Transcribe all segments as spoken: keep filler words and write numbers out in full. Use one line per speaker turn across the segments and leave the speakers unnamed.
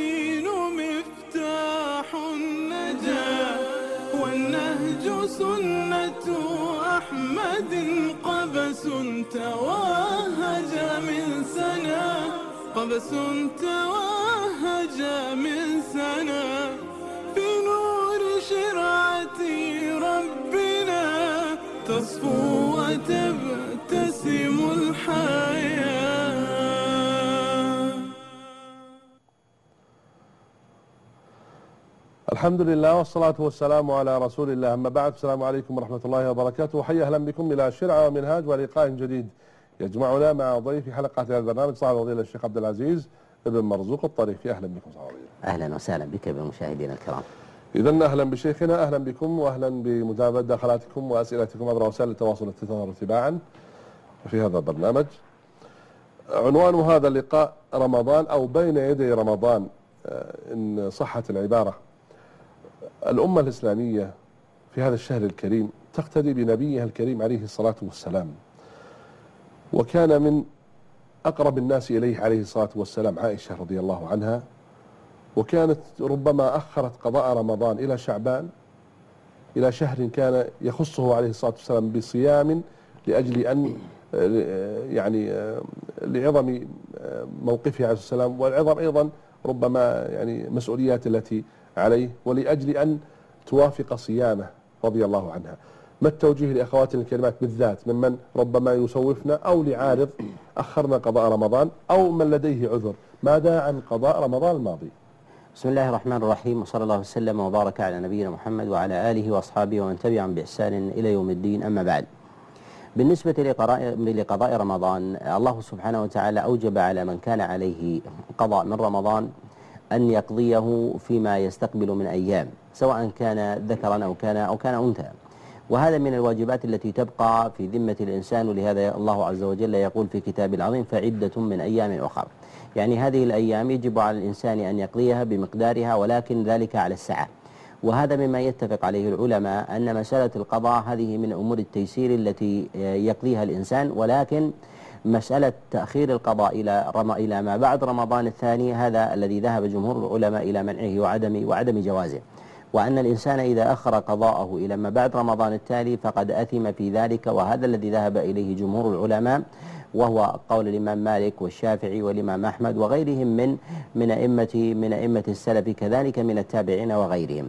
الدين مفتاح النجاة، والنهج سنة أحمد قبس توهج من سنة، قبس توهج من سنة، في نور شرعة ربنا تصفو وتبتسم الحياة.
الحمد لله والصلاة والسلام على رسول الله، أما بعد، السلام عليكم ورحمة الله وبركاته، وحيا أهلا بكم إلى شرعة ومنهاج ولقاء جديد يجمعنا مع ضيف حلقة هذا البرنامج صاحب الفضيلة الشيخ عبد العزيز ابن مرزوق الطريفي. أهلا بكم صاحب الفضيلة.
أهلا وسهلا بك بمشاهدينا الكرام.
إذن أهلا بشيخنا، أهلا بكم وأهلا بمداخلاتكم وأسئلتكم عبر وسائل التواصل التي تظهر تباعا في هذا البرنامج. عنوان هذا اللقاء رمضان أو بين يدي رمضان إن صحت العبارة. الأمة الإسلامية في هذا الشهر الكريم تقتدي بنبيها الكريم عليه الصلاة والسلام، وكان من أقرب الناس إليه عليه الصلاة والسلام عائشة رضي الله عنها، وكانت ربما أخرت قضاء رمضان إلى شعبان، إلى شهر كان يخصه عليه الصلاة والسلام بصيام لأجل أن يعني لعظم موقفه عليه السلام، والعظم أيضا ربما يعني مسؤوليات التي عليه، ولأجل أن توافق صيامه رضي الله عنها. ما التوجيه لأخواتنا الكريمات بالذات ممن ربما يسوفنا أو لعارض أخرنا قضاء رمضان أو من لديه عذر؟ ماذا عن قضاء رمضان الماضي؟
بسم الله الرحمن الرحيم، وصلى الله وسلم وبارك على نبينا محمد وعلى آله وأصحابه ومن تبعهم بإحسان إلى يوم الدين، أما بعد. بالنسبة لقضاء رمضان، الله سبحانه وتعالى أوجب على من كان عليه قضاء من رمضان أن يقضيه فيما يستقبل من أيام، سواء كان ذكرا أو كان أو كان أنثى، وهذا من الواجبات التي تبقى في ذمة الإنسان، ولهذا الله عز وجل يقول في كتاب العظيم: فعدة من أيام أخر. يعني هذه الأيام يجب على الإنسان أن يقضيها بمقدارها، ولكن ذلك على السعة. وهذا مما يتفق عليه العلماء أن مسألة القضاء هذه من أمور التيسير التي يقضيها الإنسان، ولكن مسألة تأخير القضاء إلى رم... إلى ما بعد رمضان الثاني هذا الذي ذهب جمهور العلماء إلى منعه وعدم وعدم جوازه، وأن الإنسان إذا أخر قضاءه إلى ما بعد رمضان التالي فقد أثم في ذلك، وهذا الذي ذهب إليه جمهور العلماء، وهو قول الإمام مالك والشافعي والإمام أحمد وغيرهم من من أئمة من أئمة السلف، كذلك من التابعين وغيرهم.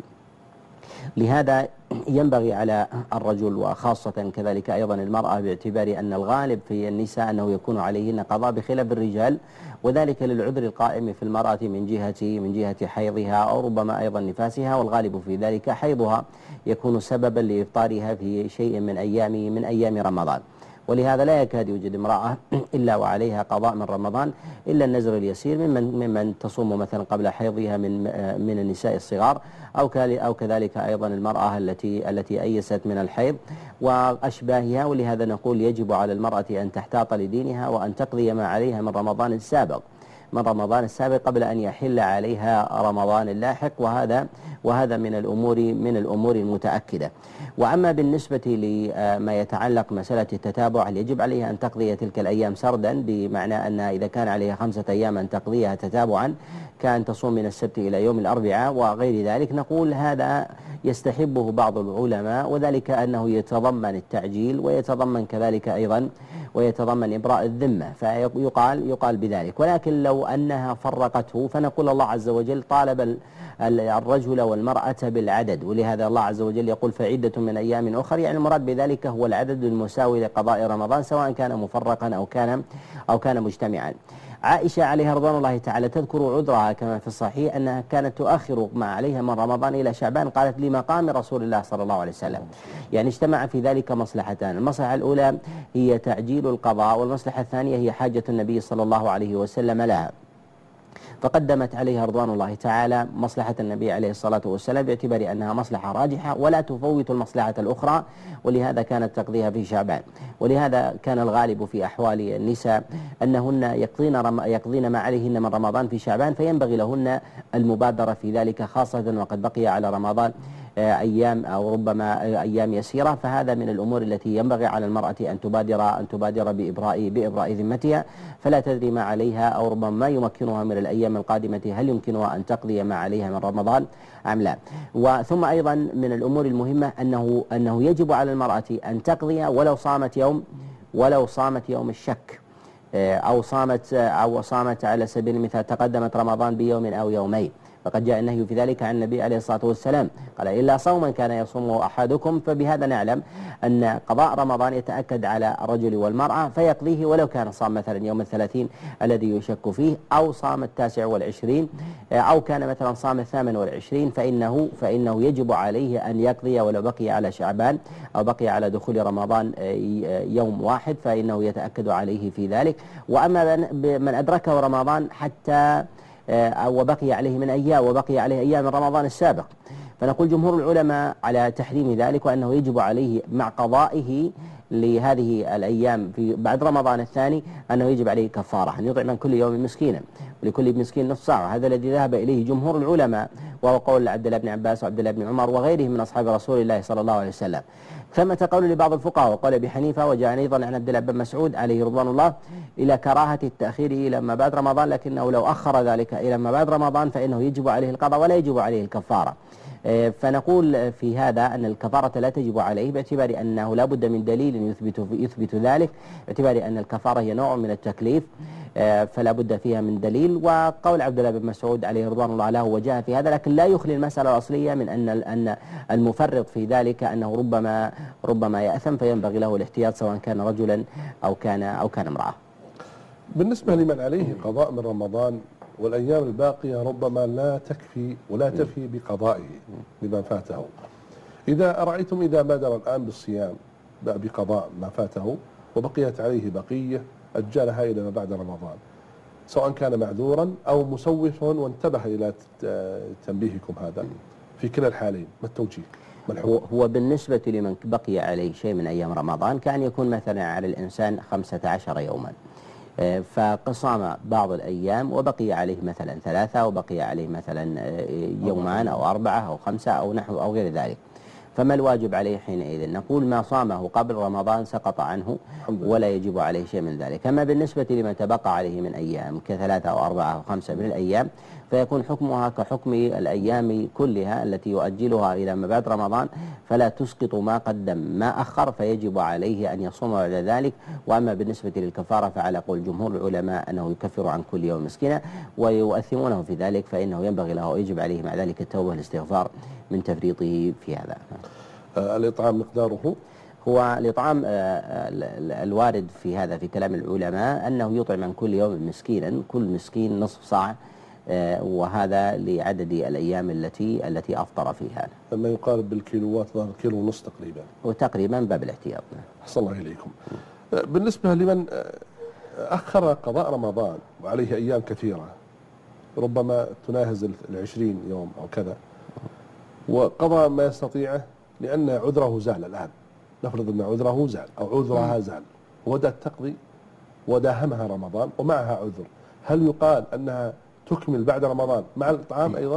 لهذا ينبغي على الرجل وخاصة كذلك أيضا المرأة، باعتبار أن الغالب في النساء أنه يكون عليهن قضاء بخلاف الرجال، وذلك للعذر القائم في المرأة من جهة من جهة حيضها أو ربما أيضا نفاسها، والغالب في ذلك حيضها يكون سببا لإفطارها في شيء من أيام من أيام رمضان. ولهذا لا يكاد يوجد امرأة إلا وعليها قضاء من رمضان إلا النزر اليسير ممن ممن تصوم مثلا قبل حيضها من من النساء الصغار، أو أو كذلك أيضا المرأة التي التي أيست من الحيض وأشباهها. ولهذا نقول يجب على المرأة أن تحتاط لدينها وأن تقضي ما عليها من رمضان السابق من رمضان السابق قبل أن يحل عليها رمضان اللاحق، وهذا وهذا من الأمور من الأمور المتأكدة. وأما بالنسبة لما يتعلق مسألة التتابع، هل يجب عليها أن تقضي تلك الأيام سردا، بمعنى أن إذا كان عليها خمسة أيام أن تقضيها تتابعا كان تصوم من السبت إلى يوم الأربعاء وغير ذلك؟ نقول هذا يستحبه بعض العلماء، وذلك أنه يتضمن التعجيل ويتضمن كذلك أيضا ويتضمن إبراء الذمة، فيقال يقال بذلك. ولكن لو أنها فرقته فنقول الله عز وجل طالب الرجل والمرأة بالعدد، ولهذا الله عز وجل يقول فعدة من أيام أخر، يعني المراد بذلك هو العدد المساوي لقضاء رمضان سواء كان مفرقا أو كان أو كان مجتمعا. عائشة عليها رضوان الله تعالى تذكر عذرها كما في الصحيح أنها كانت تؤخر ما عليها من رمضان إلى شعبان، قالت لمقام رسول الله صلى الله عليه وسلم، يعني اجتمع في ذلك مصلحتان: المصلحة الأولى هي تعجيل القضاء، والمصلحة الثانية هي حاجة النبي صلى الله عليه وسلم لها، فقدمت عليها رضوان الله تعالى مصلحة النبي عليه الصلاة والسلام باعتبار أنها مصلحة راجحة ولا تفوت المصلحة الأخرى، ولهذا كانت تقضيها في شعبان. ولهذا كان الغالب في أحوال النساء أنهن يقضين, رم يقضين ما عليهن من رمضان في شعبان، فينبغي لهن المبادرة في ذلك، خاصة وقد بقي على رمضان أيام أو ربما أيام يسيرة، فهذا من الأمور التي ينبغي على المرأة أن تبادر أن تبادر بإبراء بإبراء ذمتها، فلا تدري ما عليها أو ربما ما يمكنها من الأيام القادمة هل يمكنها أن تقضي ما عليها من رمضان أم لا. وثم أيضا من الأمور المهمة أنه أنه يجب على المرأة أن تقضي ولو صامت يوم ولو صامت يوم الشك، أو صامت أو صامت على سبيل المثال تقدمت رمضان بيوم أو يومين، فقد جاء النهي في ذلك عن النبي عليه الصلاة والسلام قال إلا صوما كان يصومه أحدكم. فبهذا نعلم أن قضاء رمضان يتأكد على الرجل والمرأة فيقضيه ولو كان صام مثلا يوم الثلاثين الذي يشك فيه، أو صام التاسع والعشرين، أو كان مثلا صام الثامن والعشرين، فإنه فإنه يجب عليه أن يقضي ولو بقي على شعبان أو بقي على دخول رمضان يوم واحد، فإنه يتأكد عليه في ذلك. وأما من أدركه رمضان حتى وبقي عليه من أيام وبقي عليه أيام من رمضان السابق، فنقول جمهور العلماء على تحريم ذلك، وأنه يجب عليه مع قضائه لهذه الأيام في بعد رمضان الثاني أنه يجب عليه كفارة، أن يطعم من كل يوم مسكينا ولكل مسكين نصف ساعة. هذا الذي ذهب إليه جمهور العلماء، وهو قول عبد الله بن عباس وعبد الله بن عمر وغيرهم من أصحاب رسول الله صلى الله عليه وسلم. ثمة قول لبعض الفقهاء وقال أبي حنيفة وجاء أيضا عن عبد الله بن مسعود عليه رضوان الله إلى كراهة التأخير إلى ما بعد رمضان، لكنه لو أخر ذلك إلى ما بعد رمضان فإنه يجب عليه القضاء ولا يجب عليه الكفارة. فنقول في هذا أن الكفارة لا تجب عليه باعتبار أنه لا بد من دليل يثبت يثبت ذلك، باعتبار أن الكفارة هي نوع من التكليف فلا بد فيها من دليل. وقول عبد الله بن مسعود عليه رضوان الله له وجاء في هذا، لكن لا يخلي المسألة الأصلية من أن أن المفرط في ذلك أنه ربما ربما يأثم، فينبغي له الاحتياط سواء كان رجلا أو كان أو كان امرأة.
بالنسبة لمن عليه قضاء من رمضان والأيام الباقية ربما لا تكفي ولا تفي بقضائه لما فاته، إذا أرأيتم إذا بادر الآن بالصيام بقضاء ما فاته وبقيت عليه بقية أجلها إلى ما بعد رمضان، سواء كان معذورا أو مسوف وانتبه إلى تنبيهكم هذا، في كلا الحالين ما التوجيه؟ ما الحكم؟
هو بالنسبة لمن بقي عليه شيء من أيام رمضان كان يكون مثلا على الإنسان خمسة عشر يوما، فقصام بعض الأيام وبقي عليه مثلا ثلاثة وبقي عليه مثلا يومان أو أربعة أو خمسة أو نحو أو غير ذلك، فما الواجب عليه حينئذ؟ نقول ما صامه قبل رمضان سقط عنه ولا يجب عليه شيء من ذلك. أما بالنسبة لمن تبقى عليه من أيام كثلاثة أو أربعة أو خمسة من الأيام فيكون حكمها كحكم الأيام كلها التي يؤجلها إلى ما بعد رمضان، فلا تسقط ما قدم ما أخر، فيجب عليه أن يصوم بعد ذلك. وأما بالنسبة للكفارة فعلى قول جمهور العلماء أنه يكفر عن كل يوم مسكينا ويؤثمونه في ذلك، فإنه ينبغي له ويجب عليه مع ذلك التوبة والاستغفار من تفريطه في هذا.
الإطعام مقداره
هو الإطعام الوارد في هذا في كلام العلماء أنه يطعم من كل يوم مسكينا، كل مسكين نصف صاع، وهذا لعدد الأيام التي التي أفطر فيها.
ما يقارب بالكيلوات كيلو ونص تقريبا.
وتقريبا باب الاحتياط.
أحسن الله إليكم. بالنسبة لمن أخر قضاء رمضان وعليه أيام كثيرة ربما تناهز العشرين يوم أو كذا، وقضى ما يستطيعه لأن عذره زال الآن، نفرض أن عذره زال أو عذرها زال وبدأت تقضي وداهمها رمضان ومعها عذر، هل يقال أنها تكمل بعد رمضان مع الإطعام أيضا؟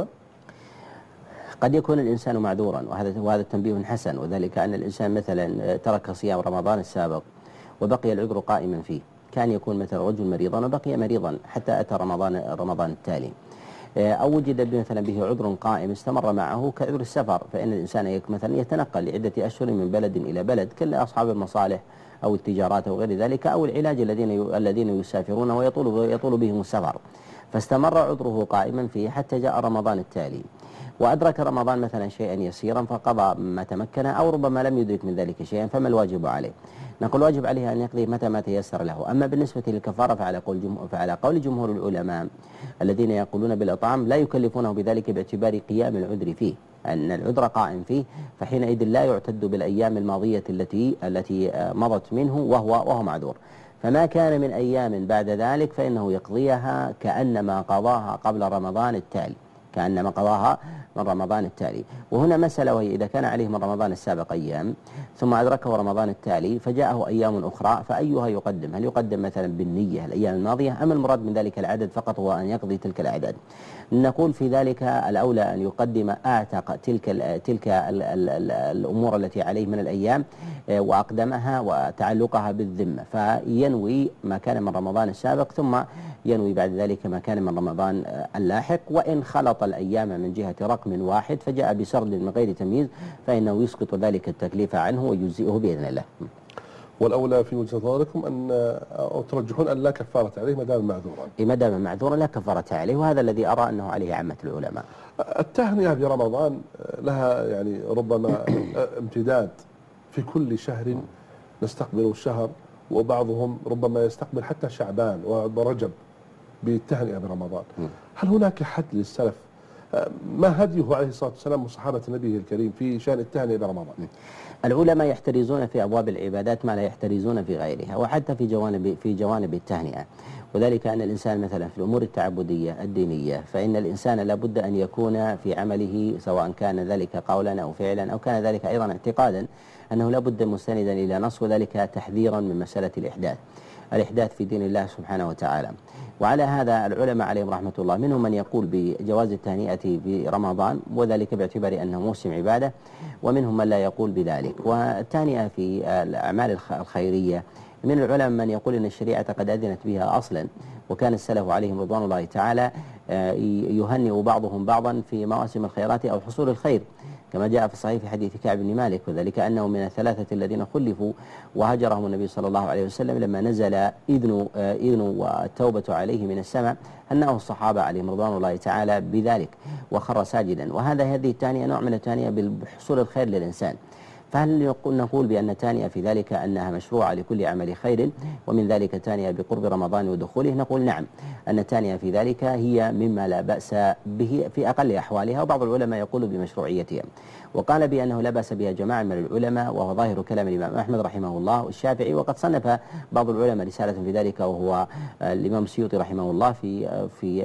قد يكون الإنسان معذورا، وهذا وهذا تنبيه حسن، وذلك أن الإنسان مثلا ترك صيام رمضان السابق وبقي العذر قائما فيه، كان يكون مثلا رجل مريضا وبقي مريضا حتى أتى رمضان رمضان التالي، أو وجد مثلا به عذر قائم استمر معه كعذر السفر، فإن الإنسان مثلا يتنقل لعدة أشهر من بلد إلى بلد كأصحاب المصالح أو التجارات أو غير ذلك، أو العلاج الذين الذين يسافرون ويطول يطول بهم السفر، فاستمر عذره قائما فيه حتى جاء رمضان التالي وأدرك رمضان مثلا شيئا يسيرا فقضى ما تمكن، أو ربما لم يدرك من ذلك شيئا، فما الواجب عليه؟ نقول واجب عليه أن يقضي متى ما تيسر له. أما بالنسبة للكفارة فعلى قول جمهور فعلى قول جمهور العلماء الذين يقولون بالإطعام لا يكلفونه بذلك باعتبار قيام العذر فيه، أن العذر قائم فيه، فحينئذ لا يعتد بالأيام الماضية التي التي مضت منه وهو وهو معذور. فما كان من أيام بعد ذلك فإنه يقضيها كأنما قضاها قبل رمضان التالي، كأنما قضاها من رمضان التالي. وهنا مسألة، وهي إذا كان عليه من رمضان السابق أيام ثم أدركه رمضان التالي فجاءه أيام أخرى، فأيها يقدم؟ هل يقدم مثلا بالنية الأيام الماضية، أم المراد من ذلك العدد فقط هو أن يقضي تلك الأعداد؟ نقول في ذلك الأولى أن يقدم أعتق تلك ال تلك ال ال ال الأمور التي عليه من الأيام وأقدمها وتعلقها بالذمة، فينوي ما كان من رمضان السابق ثم ينوي بعد ذلك ما كان من رمضان اللاحق. وإن خلط الأيام من جهة رقم واحد فجاء بسرد من غير تمييز فإنه يسقط ذلك التكليف عنه ويجزئه بإذن الله.
والأولى في وجهة نظركم أن أو ترجحون أن لا كفارة عليه ما دام معذورا؟
ما دام معذورا لا كفارة عليه، وهذا الذي أرى أنه عليه عامة العلماء.
التهنئة برمضان لها يعني ربما امتداد في كل شهر نستقبل الشهر، وبعضهم ربما يستقبل حتى شعبان ورجب بالتهنئة برمضان. هل هناك حد للسلف؟ ما هديه عليه الصلاة والسلام وصحابة نبيه الكريم في شأن التهنئة برمضان؟
العلماء يحترزون في أبواب العبادات ما لا يحترزون في غيرها، وحتى في جوانب في جوانب التهنئة، وذلك أن الإنسان مثلا في الأمور التعبدية الدينية فإن الإنسان لابد أن يكون في عمله سواء كان ذلك قولا أو فعلا أو كان ذلك أيضا اعتقادا أنه لابد مستندا إلى نص، وذلك تحذيرا من مسألة الإحداث الإحداث في دين الله سبحانه وتعالى. وعلى هذا العلماء عليهم رحمة الله منهم من يقول بجواز التهنئة برمضان وذلك باعتبار أنه موسم عبادة، ومنهم من لا يقول بذلك. والتهنئة في الأعمال الخيرية من العلماء من يقول أن الشريعة قد أذنت بها أصلا، وكان السلف عليهم رضوان الله تعالى يهنئ بعضهم بعضا في مواسم الخيرات أو حصول الخير، كما جاء في الصحيح في حديث كعب بن مالك، وذلك أنه من الثلاثة الذين خلفوا وهجرهم النبي صلى الله عليه وسلم لما نزل إذن إذن والتوبة عليه من السماء أنه الصحابة عليهم رضوان الله تعالى بذلك وخر ساجدا. وهذا هذه التهنئة نوع من التهنئة بحصول الخير للإنسان. فهل نقول بأن التهنئة في ذلك أنها مشروعة لكل عمل خير، ومن ذلك التهنئة بقرب رمضان ودخوله؟ نقول نعم، أن التهنئة في ذلك هي مما لا بأس به في أقل أحوالها، وبعض العلماء يقول بمشروعيتها، وقال بأنه لا بأس بها جماعة من العلماء، وهو ظاهر كلام الإمام أحمد رحمه الله والشافعي. وقد صنف بعض العلماء رسالة في ذلك، وهو الإمام السيوطي رحمه الله في في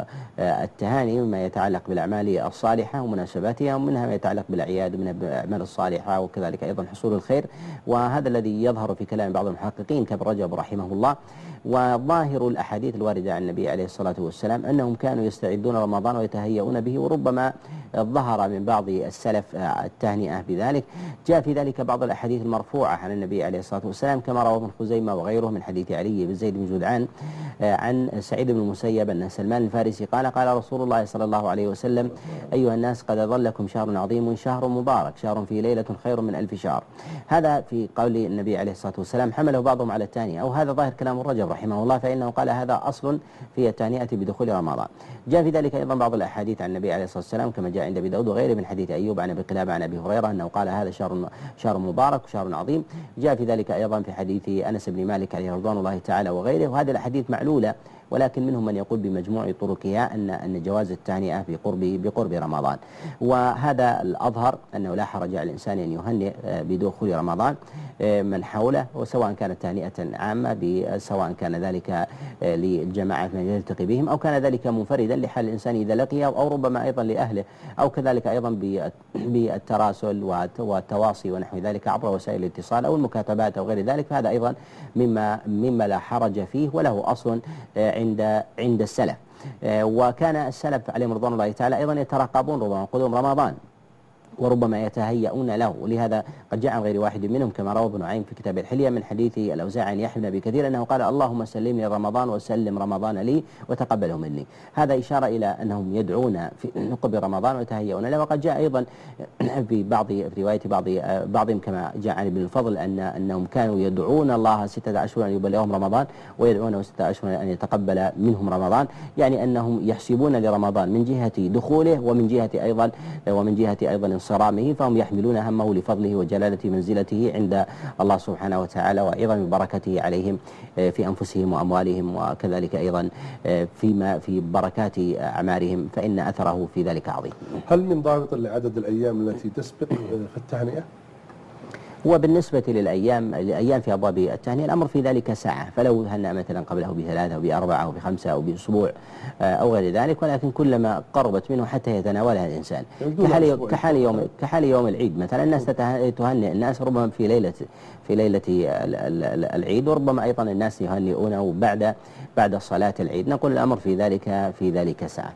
التهاني مما يتعلق بالأعمال الصالحة ومناسباتها، ومنها ما يتعلق بالأعياد ومنها بالأعمال الصالحة، وكذلك أيضا حصول الخير. وهذا الذي يظهر في كلام بعض المحققين كابن رجب رحمه الله. وظاهر الأحاديث الواردة عن النبي عليه الصلاة والسلام أنهم كانوا يستعدون رمضان ويتهيئون به، وربما ظهر من بعض السلف التهنئة بذلك. جاء في ذلك بعض الأحاديث المرفوعة عن النبي عليه الصلاة والسلام كما رواه ابن خزيمة وغيره من حديث علي بن زيد بن جدعان عن سعيد بن المسيب أن سلمان الفارسي قال قال رسول الله صلى الله عليه وسلم: أيها الناس قد ظلكم شهر عظيم شهر مبارك شهر فيه ليلة خير من ألف شهر. هذا في قول النبي عليه الصلاة والسلام، حمله بعضهم على التهنئة، أو هذا ظاهر كلام الرجب رحمه الله، فإنه قال هذا أصل في التهنئة بدخول رمضان. جاء في ذلك أيضا بعض الأحاديث عن النبي عليه الصلاة والسلام كما جاء عند أبي داود وغيره من حديث أيوب عن أبي قلابة عن أبي هريرة أنه قال هذا شهر شهر مبارك وشهر عظيم. جاء في ذلك أيضا في حديث أنس بن مالك عليه رضوان الله تعالى وغيره. وهذه الأحاديث معلولة، ولكن منهم من يقول بمجموع طرقها أن أن جواز التهنئة بقرب بقرب رمضان. وهذا الأظهر أنه لا حرج على الإنسان أن يهنئ بدخول رمضان من حوله، وسواء كانت تهنئة عامة سواء كان ذلك للجماعة من يلتقي بهم، أو كان ذلك منفردا لحال الإنسان إذا لقيه، أو ربما أيضا لأهله، أو كذلك أيضا بالتراسل والتواصي ونحو ذلك عبر وسائل الاتصال أو المكاتبات أو غير ذلك. فهذا أيضا مما مما لا حرج فيه وله أصل عند عند السلف. وكان السلف عليهم رضوان الله تعالى أيضا يترقبون ربما قدوم رمضان وربما يتهيئون له، ولهذا قد جاء عن غير واحد منهم كما روى ابن نعيم في كتاب الحلية من حديث الأوزاعي عن يحيى بن أبي كثير أنه قال: اللهم سلمني رمضان وسلم رمضان لي وتقبله مني. هذا إشارة إلى أنهم يدعون في نقب رمضان ويتهيئون له. وقد جاء أيضا في بعض في رواية بعض بعضهم كما جاء عن ابن الفضل أن أنهم كانوا يدعون الله ستة أشهر أن يبلغهم رمضان ويدعونه ستة أشهر أن يتقبل منهم رمضان، يعني أنهم يحسبون لرمضان من جهة دخوله ومن جهة أيضا ومن جهة أيضا صرامه، فهم يحملون همه لفضله وجلالة منزلته عند الله سبحانه وتعالى وعظم بركته عليهم في أنفسهم وأموالهم، وكذلك أيضا فيما في بركات أعمارهم، فإن أثره في ذلك عظيم.
هل من ضابط لعدد الأيام التي تسبق في التهنئة؟
وبالنسبة للأيام الأيام في أبواب التهنئة الأمر في ذلك ساعة، فلو هنأ مثلا قبله بثلاثة أو بأربعة أو بخمسة أو بأسبوع أو غير ذلك، ولكن كلما قربت منه حتى يتناولها الإنسان. كحال كحال يوم كحال يوم العيد مثلا، الناس تهنئ الناس ربما في ليلة في ليلة العيد، وربما أيضا الناس يهنئونه بعد بعد صلاة العيد. نقول الأمر في ذلك في ذلك ساعة.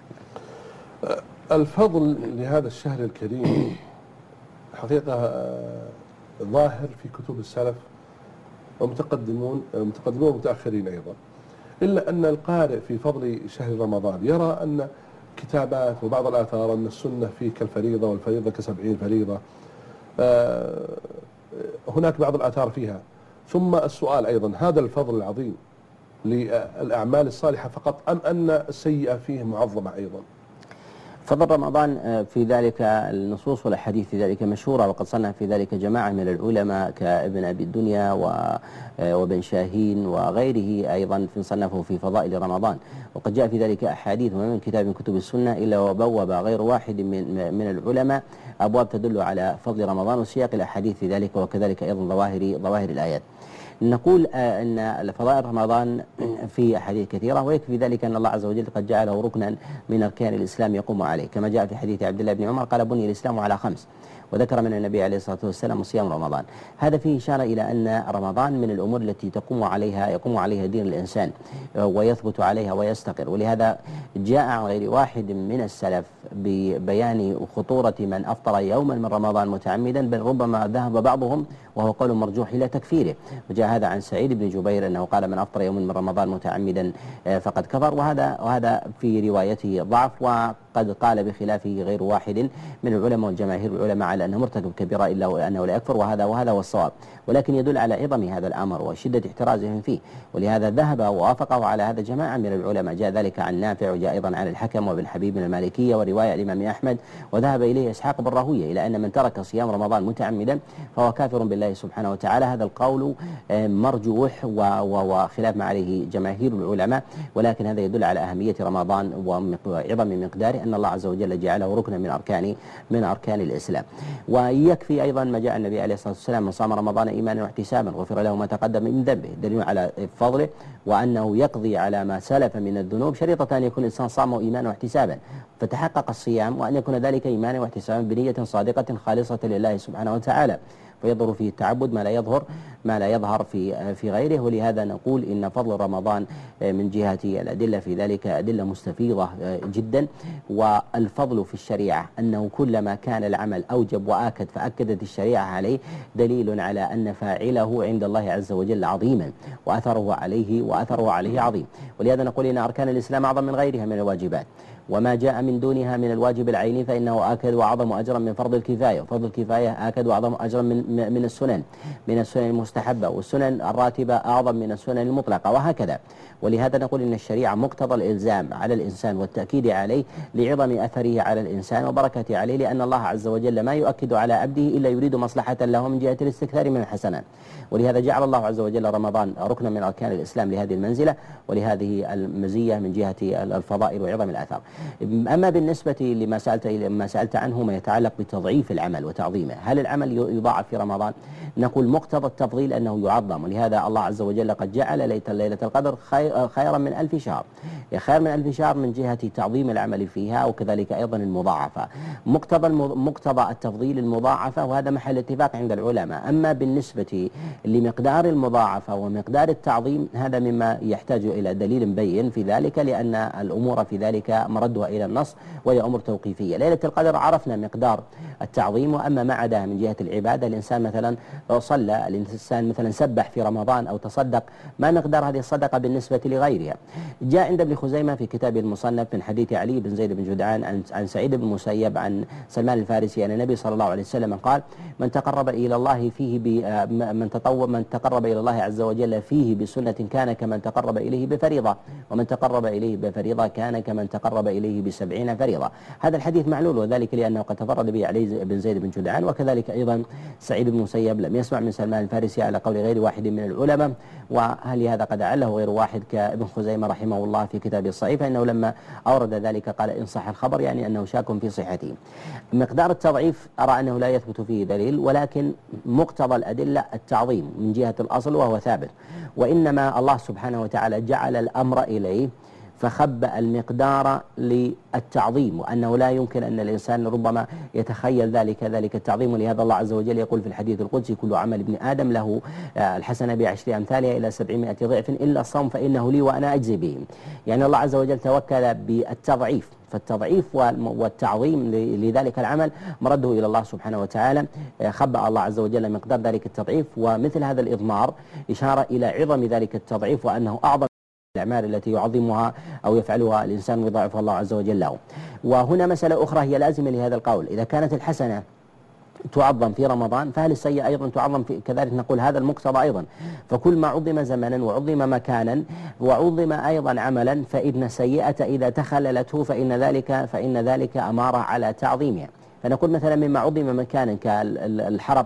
الفضل لهذا الشهر الكريم حقيقة ظاهر في كتب السلف ومتقدمون متقدمون ومتأخرين أيضا، إلا أن القارئ في فضل شهر رمضان يرى أن كتابات وبعض الآثار أن السنة فيه كالفريضة والفريضة كسبعين فريضة، هناك بعض الآثار فيها. ثم السؤال أيضا، هذا الفضل العظيم للأعمال الصالحة فقط أم أن السيئة فيه معظمة أيضا؟
فضل رمضان في ذلك النصوص والأحاديث في ذلك مشهورة، وقد صنف في ذلك جماعة من العلماء كابن أبي الدنيا وابن شاهين وغيره أيضا في صنفه في فضائل رمضان. وقد جاء في ذلك أحاديث وما من كتاب من كتب السنة إلا وبوب غير واحد من من العلماء أبواب تدل على فضل رمضان وسياق الأحاديث في ذلك، وكذلك أيضا ظواهر ظواهر الآيات. نقول أن فضائل رمضان في أحاديث كثيرة، ويكفي ذلك أن الله عز وجل قد جعله ركنا من أركان الإسلام يقوم عليه، كما جاء في حديث عبد الله بن عمر قال: بني الإسلام على خمس، وذكر من النبي عليه الصلاة والسلام صيام رمضان. هذا فيه إشارة إلى أن رمضان من الأمور التي تقوم عليها يقوم عليها دين الإنسان ويثبت عليها ويستقر، ولهذا جاء عن غير واحد من السلف ببيان خطورة من أفطر يوما من رمضان متعمدا، بل ربما ذهب بعضهم وهو قول مرجوح إلى تكفيره. وجاء هذا عن سعيد بن جبير أنه قال: من أفطر يوما من رمضان متعمدا فقد كفر، وهذا وهذا في روايته ضعف، وقد قال بخلافه غير واحد من العلماء والجماهير العلماء على أنه مرتكب كبيرة إلا أنه لا يكفر، وهذا وهذا هو الصواب، ولكن يدل على عظم هذا الأمر وشدة احترازهم فيه، ولهذا ذهب ووافقه على هذا جماعة من العلماء. جاء ذلك عن نافع، وجاء أيضا عن الحكم وابن حبيب من المالكية، ورواية الإمام أحمد، وذهب إليه إسحاق بن راهويه إلى أن من ترك صيام رمضان متعمدا فهو كافر بالله سبحانه وتعالى. هذا القول مرجوح وخلاف ما عليه جماهير العلماء، ولكن هذا يدل على أهمية رمضان وعظم مقداره، أن الله عز وجل جعله ركنا من أركان من أركان الإسلام. ويكفي أيضا ما جاء النبي عليه الصلاة والسلام: من صام رمضان إيمانا واحتسابا غفر له ما تقدم من ذنبه، دليل على فضله وأنه يقضي على ما سلف من الذنوب، شريطة أن يكون الإنسان صامه إيمانا واحتسابا، فتحقق الصيام، وأن يكون ذلك إيمانا واحتسابا بنية صادقة خالصة لله سبحانه وتعالى، فيظهر فيه التعبد ما لا يظهر ما لا يظهر في في غيره. ولهذا نقول إن فضل رمضان من جهة الأدلة في ذلك أدلة مستفيضة جدا. والفضل في الشريعة أنه كلما كان العمل أوجب وآكد فأكدت الشريعة عليه، دليل على أن فاعله عند الله عز وجل عظيما، وأثره عليه وأثره عليه عظيم. ولهذا نقول إن أركان الإسلام أعظم من غيرها من الواجبات، وما جاء من دونها من الواجب العيني فإنه آكد وأعظم أجرا من فرض الكفاية، وفرض الكفاية آكد وأعظم أجرا من من السنن من السنن المستحبة، والسنن الراتبة أعظم من السنن المطلقة، وهكذا. ولهذا نقول إن الشريعة مقتضى الإلزام على الإنسان والتأكيد عليه لعظم أثره على الإنسان وبركته عليه، لأن الله عز وجل ما يؤكد على عبده إلا يريد مصلحة له من جهة الاستكثار من الحسنات. ولهذا جعل الله عز وجل رمضان ركنا من أركان الإسلام لهذه المنزلة ولهذه المزية من جهة الفضائل وعظم الآثار. أما بالنسبة لما سألت لما سألت عنه ما يتعلق بتضعيف العمل وتعظيمه، هل العمل يضاعف في رمضان؟ نقول مقتضى التفضيل أنه يعظم، ولهذا الله عز وجل قد جعل ليلة ليلة القدر خيرا من ألف شهر، خير من ألف شهر من جهة تعظيم العمل فيها، وكذلك أيضا المضاعفة. مقتضى مقتضى التفضيل المضاعفة، وهذا محل اتفاق عند العلماء. أما بالنسبة لمقدار المضاعفة ومقدار التعظيم هذا مما يحتاج إلى دليل بين في ذلك، لأن الأمور في ذلك مردها إلى النص وهي أمور توقيفية. ليلة القدر عرفنا مقدار التعظيم، وأما ما عداها من جهة العبادة، الإنسان مثلا صلى، الإنسان مثلا سبح في رمضان أو تصدق، ما مقدار هذه الصدقة بالنسبة لغيرها؟ جاء عند ابن خزيمة في كتاب المصنف من حديث علي بن زيد بن جدعان عن عن سعيد بن المسيب عن سلمان الفارسي أن النبي صلى الله عليه وسلم قال: من تقرب إلى الله فيه من تطوع من تقرب إلى الله عز وجل فيه بسنة كان كمن تقرب إليه بفريضة، ومن تقرب إليه بفريضة كان كمن تقرب إليه بسبعين فريضة. هذا الحديث معلول، وذلك لأنه قد تفرد به علي بن زيد بن جدعان، وكذلك أيضا سعيد بن مسيب لم يسمع من سلمان الفارسي على قول غير واحد من العلماء، وهل هذا قد عله غير واحد كابن خزيمة رحمه الله في كتابه الصحيح، فإنه لما أورد ذلك قال إن صح الخبر، يعني أنه شاك في صحته. مقدار التضعيف أرى أنه لا يثبت فيه دليل، ولكن مقتضى الأدلة التعظيم من جهة الأصل وهو ثابت، وإنما الله سبحانه وتعالى جعل الأمر إليه فخبأ المقدار للتعظيم، وأنه لا يمكن أن الإنسان ربما يتخيل ذلك ذلك التعظيم. ولهذا الله عز وجل يقول في الحديث القدسي كل عمل ابن آدم له الحسنة بعشر أمثالها إلى سبعمائة ضعف إلا الصوم فإنه لي وأنا أجزي به. يعني الله عز وجل توكل بالتضعيف، فالتضعيف والتعظيم لذلك العمل مرده إلى الله سبحانه وتعالى. خبأ الله عز وجل مقدار ذلك التضعيف، ومثل هذا الإضمار إشارة إلى عظم ذلك التضعيف، وأنه أعظم الأعمال التي يعظمها أو يفعلها الإنسان ويضاعفها الله عز وجل له. وهنا مسألة أخرى هي لازمة لهذا القول، إذا كانت الحسنة تعظم في رمضان فهل السيئة أيضا تعظم في كذلك؟ نقول هذا المقتضى أيضا، فكل ما عظم زمنا وعظم مكانا وعظم أيضا عملا فإن السيئة إذا تخللته فإن ذلك فإن ذلك أمارة على تعظيمها. فنقول مثلا مما عظم مكانا كالحرم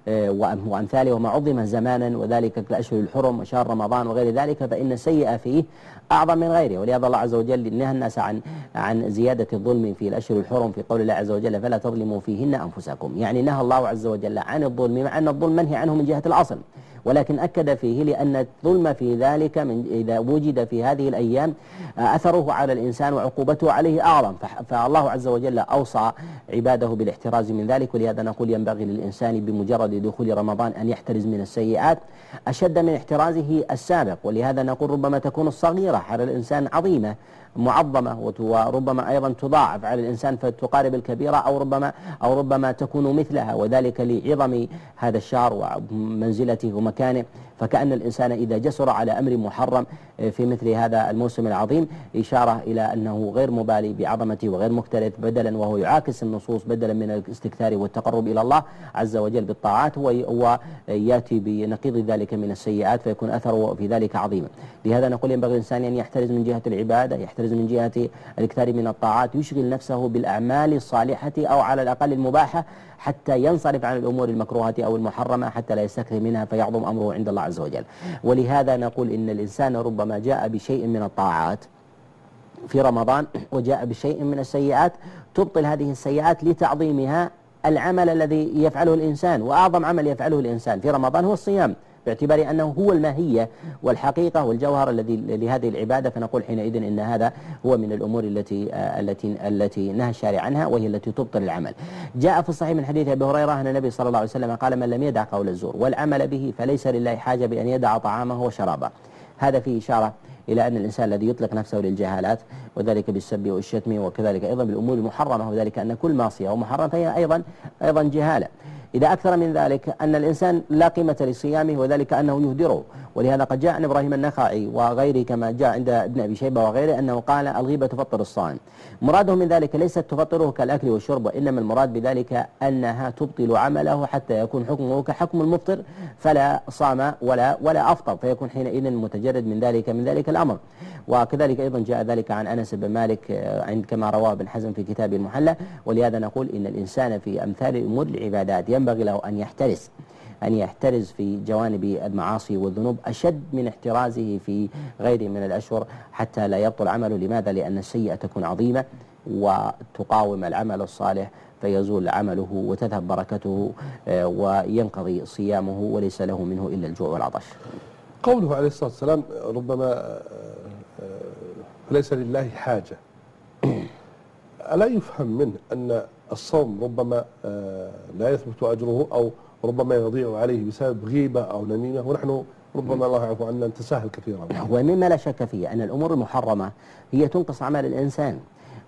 وأمثاله، وما عظم زمانا وذلك كالأشهر الحرم وشهر رمضان وغير ذلك، فإن السيئة فيه أعظم من غيره. ولهذا الله عز وجل نهى الناس عن عن زيادة الظلم في الأشهر الحرم في قول الله عز وجل فلا تظلموا فيهن أنفسكم، يعني نهى الله عز وجل عن الظلم، مع أن الظلم منهي عنه من جهة الأصل، ولكن أكد فيه لأن الظلم في ذلك من إذا وجد في هذه الأيام أثره على الإنسان وعقوبته عليه أعظم، فالله عز وجل أوصى عباده بالاحتراز من ذلك. ولهذا نقول ينبغي للإنسان بمجرد دخول رمضان أن يحترز من السيئات أشد من احترازه السابق. ولهذا نقول ربما تكون الصغيرة على الإنسان عظيمة معظمة، وربما أيضا تضاعف على الإنسان فتقارب الكبيرة، أو ربما أو ربما تكون مثلها، وذلك لعظم هذا الشهر ومنزلته ومكانه. فكأن الإنسان إذا جسر على أمر محرم في مثل هذا الموسم العظيم إشارة إلى أنه غير مبالي بعظمته وغير مكترث، بدلا وهو يعاكس النصوص بدلا من الاستكثار والتقرب إلى الله عز وجل بالطاعات، ويأتي بنقيض ذلك من السيئات، فيكون أثره في ذلك عظيما. لهذا نقول ينبغي الإنسان أن يحترز من جهة العبادة، يحترز من جهة الاكثار من الطاعات، يشغل نفسه بالأعمال الصالحة أو على الأقل المباحة، حتى ينصرف عن الأمور المكروهة أو المحرمة حتى لا يستكثر منها فيعظم أمره عند الله عز وجل. ولهذا نقول إن الإنسان ربما جاء بشيء من الطاعات في رمضان وجاء بشيء من السيئات، تبطل هذه السيئات لتعظيمها العمل الذي يفعله الإنسان. وأعظم عمل يفعله الإنسان في رمضان هو الصيام، باعتبار أنه هو الماهية والحقيقة والجوهر الذي لهذه العبادة. فنقول حينئذ إن هذا هو من الأمور التي التي التي نهى الشارع عنها، وهي التي تبطل العمل. جاء في الصحيح من حديث أبي هريرة أن النبي صلى الله عليه وسلم قال من لم يدع قول الزور والعمل به فليس لله حاجة بأن يدع طعامه وشرابه. هذا فيه إشارة إلى أن الإنسان الذي يطلق نفسه للجهالات، وذلك بالسب والشتم، وكذلك أيضا بالأمور المحرمة، وذلك أن كل معصية ومحرم فهي أيضا أيضا جهالة. إذا أكثر من ذلك أن الإنسان لا قيمة لصيامه، وذلك أنه يهدره. ولهذا قد جاء عن إبراهيم النخعي وغيره كما جاء عند ابن أبي شيبة وغيره أنه قال الغيبة تفطر الصائم. مراده من ذلك ليست تفطره كالأكل والشرب، وإنما المراد بذلك أنها تبطل عمله حتى يكون حكمه كحكم المفطر، فلا صام ولا ولا أفطر، فيكون حينئذ متجرد من ذلك من ذلك الأمر. وكذلك أيضا جاء ذلك عن أنس بن مالك عند كما رواه ابن حزم في كتاب المحلى. ولهذا نقول إن الإنسان في أمثال الأمور العبادات ينبغي له أن يحترس أن يحترز في جوانب المعاصي والذنوب أشد من احترازه في غيره من الأشهر حتى لا يبطل عمله. لماذا؟ لأن السيئة تكون عظيمة وتقاوم العمل الصالح فيزول عمله وتذهب بركته وينقضي صيامه وليس له منه إلا الجوع والعطش.
قوله عليه الصلاة والسلام ربما ليس لله حاجة، ألا يفهم منه أن الصوم ربما لا يثبت أجره أو ربما يضيع عليه بسبب غيبة أو نميمة، ونحن ربما الله يعفو عنا نتساهل كثيرا؟
ومما لا شك فيه أن الأمور المحرمة هي تنقص عمل الإنسان،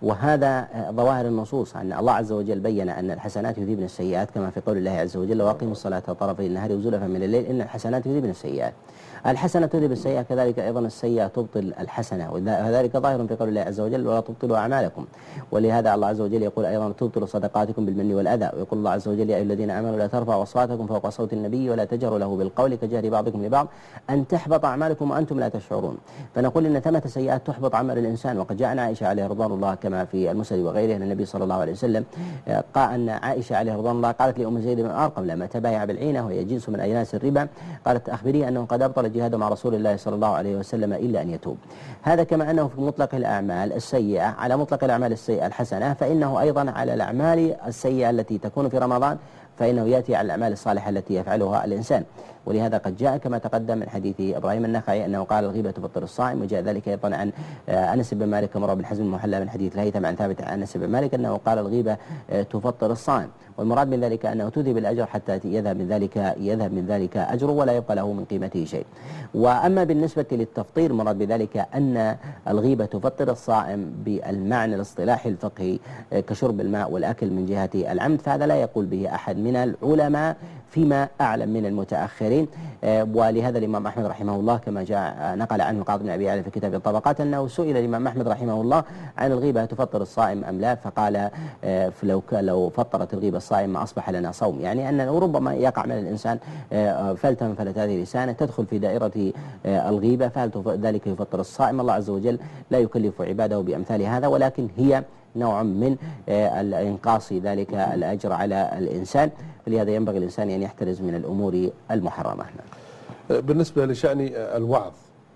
وهذا ظواهر النصوص أن الله عز وجل بين أن الحسنات يذهبن السيئات، كما في قول الله عز وجل وأقيموا الصلاة طرفي النهار وزلفا من الليل إن الحسنات يذهبن السيئات. الحسنة تذهب السيئة، كذلك أيضا السيئة تبطل الحسنة، وذلك ظاهر في قول الله عز وجل ولا تبطلوا أعمالكم. ولهذا الله عز وجل يقول أيضا تبطلوا صدقاتكم بالمن والأذى، ويقول الله عز وجل يا أيها الذين آمنوا لا ترفعوا أصواتكم فوق صوت النبي ولا تجهروا له بالقول كجهر بعضكم لبعض أن تحبط أعمالكم وأنتم لا تشعرون. فنقول إن ثمة سيئات تحبط عمل الإنسان. وقد جاء عن عائشة عليه رضوان الله كما في المسند وغيره أن النبي صلى الله عليه وسلم قال أن عائشة عليه رضوان الله قالت لأم زيد بن أرقم لما تبايع بالعينة وهي جنس من أجناس الربا، قالت أخبريه أنه قد أبطل الجهاد مع رسول الله صلى الله عليه وسلم إلا أن يتوب. هذا كما أنه في مطلق الأعمال السيئة على مطلق الأعمال السيئة الحسنة، فإنه أيضا على الأعمال السيئة التي تكون في رمضان فإنه يأتي على الأعمال الصالحة التي يفعلها الإنسان. ولهذا قد جاء كما تقدم من حديث إبراهيم النخعي أنه قال الغيبة تفطر الصائم، وجاء ذلك أيضا عن أنس بن مالك ومروان بن حزم المحلى من حديث الهيثم عن ثابت عن أنس بن مالك أنه قال الغيبة تفطر الصائم، والمراد من ذلك أنه تذهب الأجر حتى يذهب من ذلك يذهب من ذلك أجره ولا يبقى له من قيمته شيء. وأما بالنسبة للتفطير المراد بذلك أن الغيبة تفطر الصائم بالمعنى الاصطلاحي الفقهي كشرب الماء والأكل من جهة العمد، فهذا لا يقول به أحد من العلماء فيما أعلم من المتأخرين. ولهذا الإمام أحمد رحمه الله كما جاء نقل عنه القاضي بن أبي يعلى في كتاب الطبقات أنه سئل الإمام أحمد رحمه الله عن الغيبة تفطر الصائم أم لا، فقال لو لو فطرت الغيبة الصائم ما أصبح لنا صوم، يعني أنه ربما يقع من الإنسان فلتة من فلتات لسانه تدخل في دائرة الغيبة، فهل ذلك يفطر الصائم؟ الله عز وجل لا يكلف عباده بأمثال هذا، ولكن هي نوع من الإنقاص ذلك الأجر على الإنسان، فلهذا ينبغي الإنسان أن يحترز من الأمور المحرمة.
بالنسبة لشأن الوعظ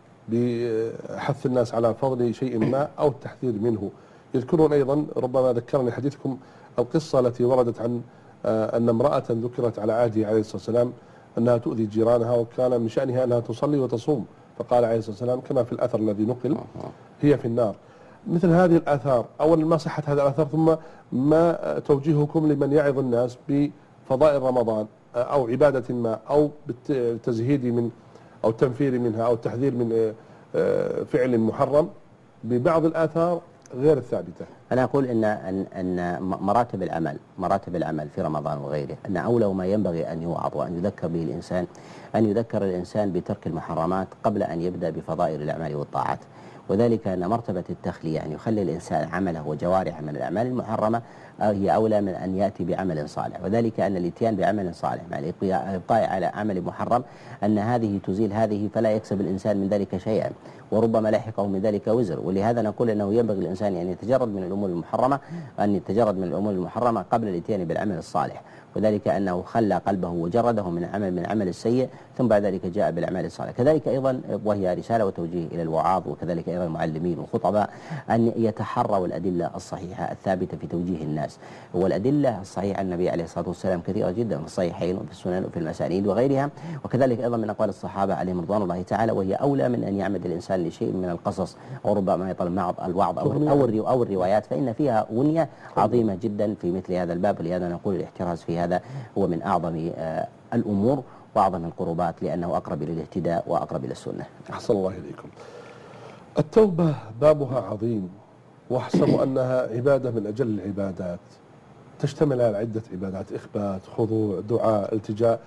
بحث الناس على فضل شيء ما أو التحذير منه، يذكرون أيضا ربما ذكرني حديثكم القصة التي وردت عن أن امرأة ذكرت على عهده عليه الصلاة والسلام أنها تؤذي جيرانها وكان من شأنها أنها تصلي وتصوم، فقال عليه الصلاة والسلام كما في الأثر الذي نقل هي في النار. مثل هذه الآثار، أولا ما صحة هذه الآثار، ثم ما توجيهكم لمن يعظ الناس بفضائل رمضان أو عبادة ما أو بالتزهيد من أو التنفير منها أو التحذير من فعل محرم ببعض الآثار غير الثابتة؟
أنا أقول إن أن أن مراتب العمل مراتب العمل في رمضان وغيره أن أولى ما ينبغي أن يوعظ وأن يذكر به الإنسان أن يذكر الإنسان بترك المحرمات قبل أن يبدأ بفضائل الأعمال والطاعات، وذلك أن مرتبة التخلية يعني يخلي الإنسان عمله وجوارحه من الأعمال المحرمة هي أولى من أن يأتي بعمل صالح، وذلك أن الاتيان بعمل صالح مع الإبقاء على عمل محرم أن هذه تزيل هذه فلا يكسب الإنسان من ذلك شيئا وربما لاحقه من ذلك وزر. ولهذا نقول أنه ينبغي الإنسان أن يتجرد من الأمور المحرمة أن يتجرد من الأمور المحرمة قبل الاتيان بالعمل الصالح، وذلك أنه خلى قلبه وجرده من عمل من عمل السيء ثم بعد ذلك جاء بالأعمال الصالحة. كذلك أيضا وهي رسالة وتوجيه إلى الوعاظ وكذلك أيضا المعلمين والخطباء أن يتحروا الأدلة الصحيحة الثابتة في توجيه الناس، والأدلة الصحيحة عن النبي عليه الصلاة والسلام كثيرة جدا في الصحيحين وفي السنن وفي المسانيد وغيرها، وكذلك أيضا من أقوال الصحابة عليهم رضوان الله تعالى، وهي أولى من أن يعمد الإنسان لشيء من القصص أو ربما يطلب الوعظ أو أو أو الروايات، فإن فيها غنية عظيمة جدا في مثل هذا الباب. ولهذا نقول الاحتراز في هذا هو من أعظم الأمور وأعظم القربات لأنه أقرب إلى الاهتداء وأقرب إلى السنة.
أحسن الله إليكم. التوبة بابها عظيم، وأحسب أنها عبادة من أجل العبادات، تشتمل على عدة عبادات: إخبات، خضوع، دعاء، التجاء،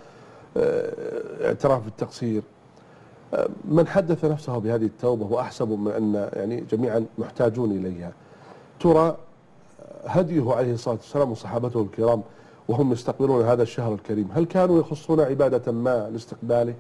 اعتراف بالتقصير. من حدث نفسه بهذه التوبة وأحسب من أن يعني جميعا محتاجون إليها، ترى هديه عليه الصلاة والسلام وصحابته الكرام وهم يستقبلون هذا الشهر الكريم، هل كانوا يخصون عبادة ما لاستقباله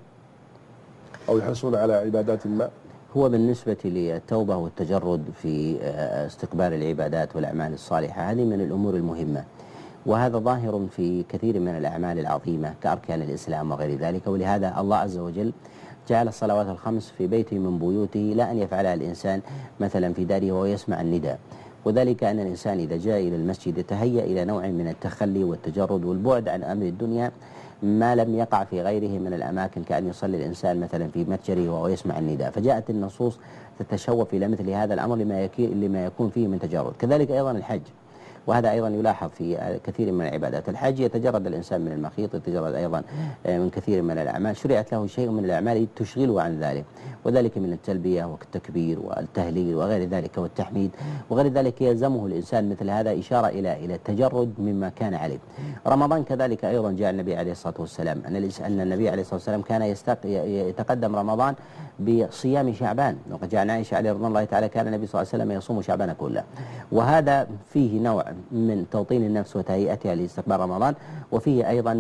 أو يحرصون على عبادات ما؟
هو بالنسبة للتوبة والتجرد في استقبال العبادات والأعمال الصالحة هذه من الأمور المهمة، وهذا ظاهر في كثير من الأعمال العظيمة كأركان الإسلام وغير ذلك. ولهذا الله عز وجل جعل الصلوات الخمس في بيت من بيوته لا أن يفعلها الإنسان مثلا في داره وهو يسمع النداء، وذلك أن الإنسان إذا جاء إلى المسجد يتهيأ إلى نوع من التخلي والتجرد والبعد عن أمر الدنيا ما لم يقع في غيره من الأماكن، كأن يصلي الإنسان مثلا في متجره وهو يسمع النداء، فجاءت النصوص تتشوف إلى مثل هذا الأمر لما, لما يكون فيه من تجرد. كذلك أيضا الحج، وهذا أيضا يلاحظ في كثير من العبادات. الحج يتجرد الإنسان من المخيط، يتجرد أيضا من كثير من الأعمال، شرعت له شيء من الأعمال تشغله عن ذلك، وذلك من التلبية والتكبير والتهليل وغير ذلك والتحميد وغير ذلك. يلزمه الإنسان مثل هذا إشارة إلى إلى التجرد مما كان عليه. رمضان كذلك أيضا جاء النبي عليه الصلاة والسلام أن أن النبي عليه الصلاة والسلام كان يتقدم رمضان بصيام شعبان، وقد جاء عن عائشة عليه رضي الله تعالى كان النبي صلى الله عليه وسلم يصوم شعبان كله، وهذا فيه نوع من توطين النفس وتهيئتها لاستقبال رمضان، وفيه أيضا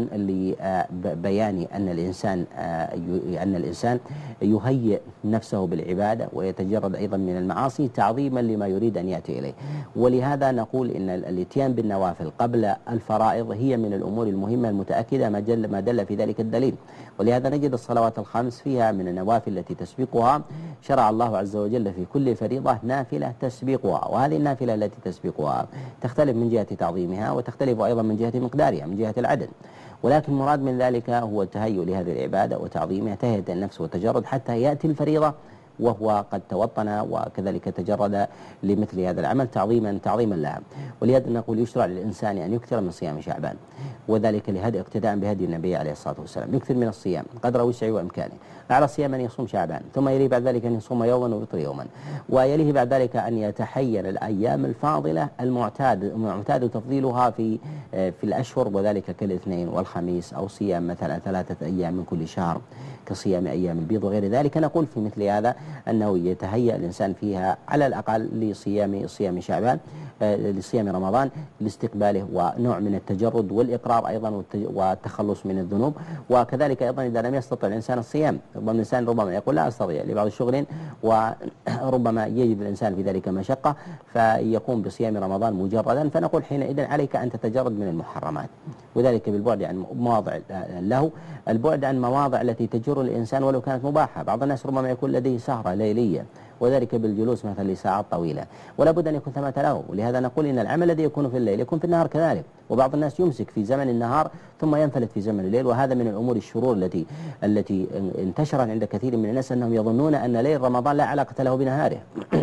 لبيان أن الإنسان أن الإنسان يهيئ نفسه بالعبادة ويتجرد أيضا من المعاصي تعظيما لما يريد أن يأتي إليه. ولهذا نقول إن الاتيان بالنوافل قبل الفرائض هي من الأمور المهمة المتأكدة ما دل ما دل في ذلك الدليل. ولهذا نجد الصلوات الخمس فيها من النوافل التي تسبقها شرع الله عز وجل في كل فريضة نافلة تسبقها، وهذه النافلة التي تسبقها تختلف من جهة تعظيمها وتختلف أيضا من جهة مقدارها من جهة العدد، ولكن مراد من ذلك هو التهيؤ لهذه العبادة وتعظيمها، تهيئة النفس والتجرد حتى يأتي الفريضة وهو قد توطن وكذلك تجرد لمثل هذا العمل تعظيما تعظيما لها. ولهذا نقول يشرع للإنسان أن يكثر من صيام شعبان، وذلك لهدي اقتداء بهدي النبي عليه الصلاة والسلام، يكثر من الصيام قدر وسعه وإمكانه. على الصيام أن يصوم شعبان، ثم يليه بعد ذلك أن يصوم يوما ويفطر يوما، ويليه بعد ذلك أن يتحين الأيام الفاضلة المعتاد المعتاد تفضيلها في في الأشهر، وذلك كالاثنين والخميس، أو صيام مثلا ثلاثة أيام من كل شهر كصيام أيام البيض وغير ذلك. نقول في مثل هذا أنه يتهيأ الإنسان فيها على الأقل لصيام صيام شعبان لصيام رمضان لاستقباله، ونوع من التجرد والإقرار أيضا والتخلص من الذنوب. وكذلك أيضا إذا لم يستطع الإنسان الصيام، ربما الإنسان ربما يقول لا أستطيع لبعض الشغل وربما يجد الإنسان في ذلك مشقة فيقوم بصيام رمضان مجردا، فنقول حينئذ عليك أن تتجرد من المحرمات، وذلك بالبعد عن مواضع له، البعد عن مواضع التي تجر الإنسان ولو كانت مباحة. بعض الناس ربما يكون لديه سهرة ليلية وذلك بالجلوس مثلا لساعات طويلة، ولا بد أن يكون ثمة له. ولهذا نقول إن العمل الذي يكون في الليل يكون في النهار كذلك، وبعض الناس يمسك في زمن النهار ثم ينفلت في زمن الليل، وهذا من الأمور الشرور التي التي انتشرت عند كثير من الناس أنهم يظنون أن ليل رمضان لا علاقة له بنهاره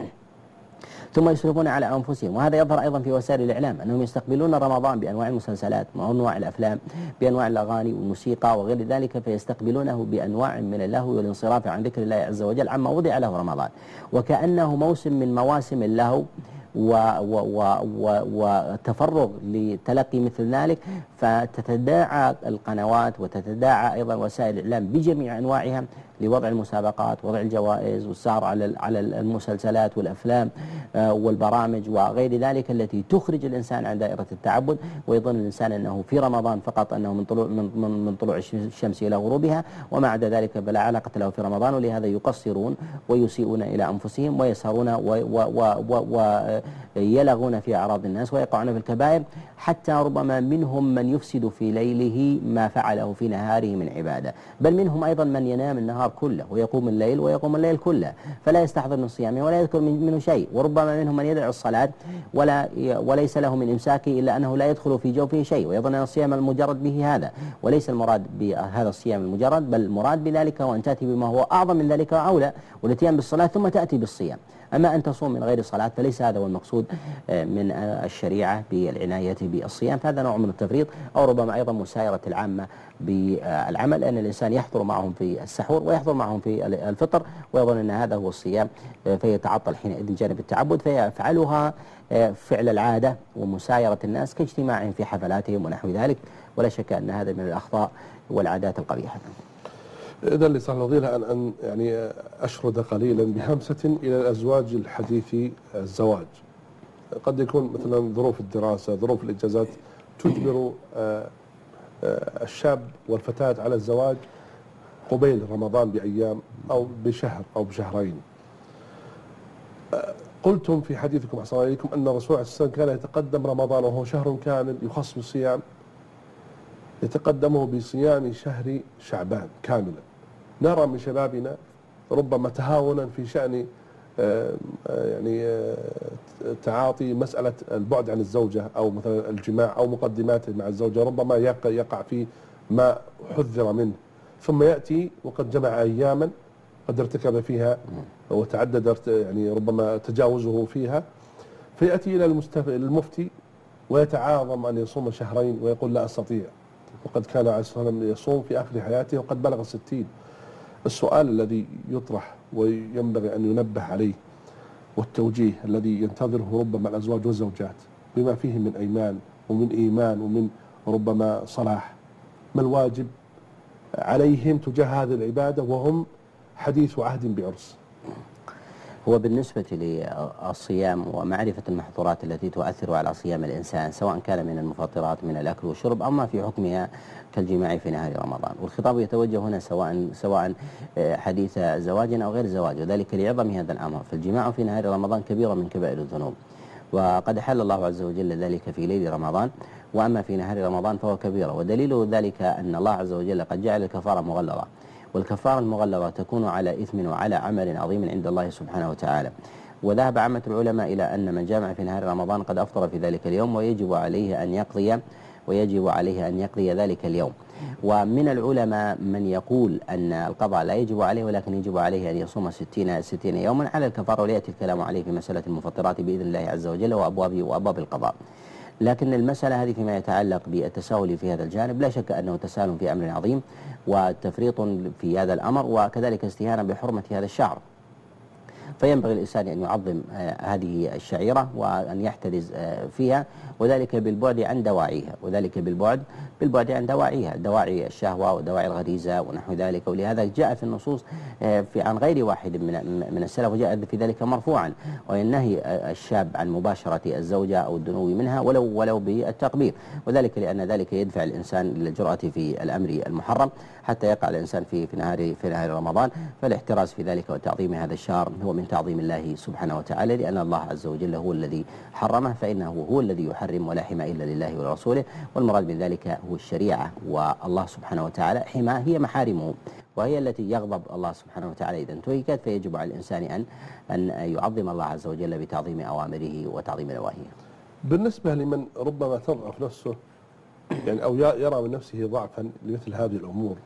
ثم يسرفون على أنفسهم. وهذا يظهر أيضا في وسائل الإعلام أنهم يستقبلون رمضان بأنواع المسلسلات وأنواع الأفلام بأنواع الأغاني والموسيقى وغير ذلك، فيستقبلونه بأنواع من اللهو والانصراف عن ذكر الله عز وجل عما وضع له رمضان، وكأنه موسم من مواسم اللهو وتفرغ لتلقي مثل ذلك، فتتداعى القنوات وتتداعى أيضا وسائل الإعلام بجميع أنواعها لوضع المسابقات، وضع الجوائز، والسهر على على المسلسلات والأفلام والبرامج وغير ذلك التي تخرج الإنسان عن دائرة التعبد، ويظن الإنسان أنه في رمضان فقط أنه من طلوع من من طلوع الشمس إلى غروبها، وما عدا ذلك فلا علاقة له في رمضان. ولهذا يقصرون ويسيئون إلى أنفسهم ويسهرون ويلغون في أعراض الناس ويقعون في الكبائر، حتى ربما منهم من يفسد في ليله ما فعله في نهاره من عبادة، بل منهم أيضا من ينام النهار كله ويقوم الليل ويقوم الليل كله فلا يستحضر من صيامه ولا يذكر منه شيء، وربما منهم من يدع الصلاة ولا وليس له من إمساكه إلا أنه لا يدخل في جوفه شيء، ويظن أن الصيام المجرد به هذا، وليس المراد بهذا الصيام المجرد، بل المراد بذلك وأن تأتي بما هو أعظم من ذلك وأولى، والاتيان بالصلاة ثم تأتي بالصيام. أما أن تصوم من غير صلاة فليس هذا هو المقصود من الشريعة بالعناية بالصيام، فهذا نوع من التفريط، أو ربما أيضا مسايرة العامة بالعمل، أن الإنسان يحضر معهم في السحور ويحضر معهم في الفطر ويظن أن هذا هو الصيام، فيتعطل حينئذ جانب التعبد فيفعلها فعل العادة ومسايرة الناس كاجتماعهم في حفلاتهم ونحو ذلك، ولا شك أن هذا من الأخطاء والعادات القبيحة.
إذا لصاحب الفضيلة أن أن يعني أشرد قليلا بهمسة إلى الأزواج الحديث الزواج. قد يكون مثلا ظروف الدراسة، ظروف الإجازات تجبر الشاب والفتاة على الزواج قبيل رمضان بأيام أو بشهر أو بشهرين. قلتم في حديثكم أحسن الله إليكم أن الرسول عليه الصلاة والسلام كان يتقدم رمضان وهو شهر كامل يخص بالصيام، يتقدمه بصيام شهر شعبان كاملا. نرى من شبابنا ربما تهاونا في شأن يعني تعاطي مسألة البعد عن الزوجة أو مثلا الجماع أو مقدماته مع الزوجة، ربما يقع في ما حذر منه، ثم يأتي وقد جمع أياما قد ارتكب فيها وتعدد يعني ربما تجاوزه فيها، فيأتي إلى المفتي ويتعاظم أن يصوم شهرين ويقول لا أستطيع، وقد كان عليه الصلاة والسلام يصوم في آخر حياته وقد بلغ الستين. السؤال الذي يطرح وينبغي أن ينبه عليه والتوجيه الذي ينتظره ربما الأزواج والزوجات بما فيه من أيمان ومن إيمان ومن ربما صلاح، ما الواجب عليهم تجاه هذه العبادة وهم حديث عهد بعرس؟
هو بالنسبة للصيام ومعرفة المحظورات التي تؤثر على صيام الإنسان سواء كان من المفطرات من الأكل والشرب أو ما في حكمها كالجماع في نهار رمضان، والخطاب يتوجه هنا سواء سواء حديث زواج أو غير زواج، وذلك لعظم هذا الأمر. فالجماع في نهار رمضان كبيرة من كبائر الذنوب، وقد حل الله عز وجل ذلك في ليل رمضان، وأما في نهار رمضان فهو كبيرة. ودليل ذلك أن الله عز وجل قد جعل الكفارة مغلظة، والكفارة المغلظة تكون على إثم وعلى عمل عظيم عند الله سبحانه وتعالى. وذهب عامة العلماء إلى أن من جامع في نهار رمضان قد أفطر في ذلك اليوم، ويجب عليه أن يقضي ويجب عليه أن يقضي ذلك اليوم. ومن العلماء من يقول أن القضاء لا يجب عليه ولكن يجب عليه أن يصوم ستين ستين يوما على الكفارة، ويأتي الكلام عليه في مسألة المفطرات بإذن الله عز وجل وأبواب وأبواب القضاء. لكن المسألة هذه فيما يتعلق بالتساهل في هذا الجانب لا شك أنه تساهل في أمر عظيم وتفريط في هذا الأمر، وكذلك استهانة بحرمة هذا الشهر. فينبغي الإنسان أن يعظم هذه الشعيرة وأن يحترز فيها، وذلك بالبعد عن دواعيها وذلك بالبعد بالبعد عن دواعيها، دواعي الشهوة ودواعي الغريزة ونحو ذلك. ولهذا جاء في النصوص في عن غير واحد من من السلف وجاء في ذلك مرفوعا، وينهي الشاب عن مباشرة الزوجة أو الدنو منها ولو ولو بالتقبيل، وذلك لأن ذلك يدفع الإنسان للجرأة في الأمر المحرم حتى يقع الإنسان في في نهار في نهار رمضان. فالاحتراز في ذلك وتعظيم هذا الشهر هو من تعظيم الله سبحانه وتعالى، لأن الله عز وجل هو الذي حرمه، فإنه هو الذي يحرم ولا حمى إلا لله ولرسوله، والمراد من ذلك هو الشريعة، والله سبحانه وتعالى حماه هي محارمه، وهي التي يغضب الله سبحانه وتعالى إذا انتهكت. فيجب على الإنسان أن أن يعظم الله عز وجل بتعظيم أوامره وتعظيم نواهيه.
بالنسبة لمن ربما تضعف نفسه يعني أو يرى من نفسه ضعفا لمثل هذه الأمور،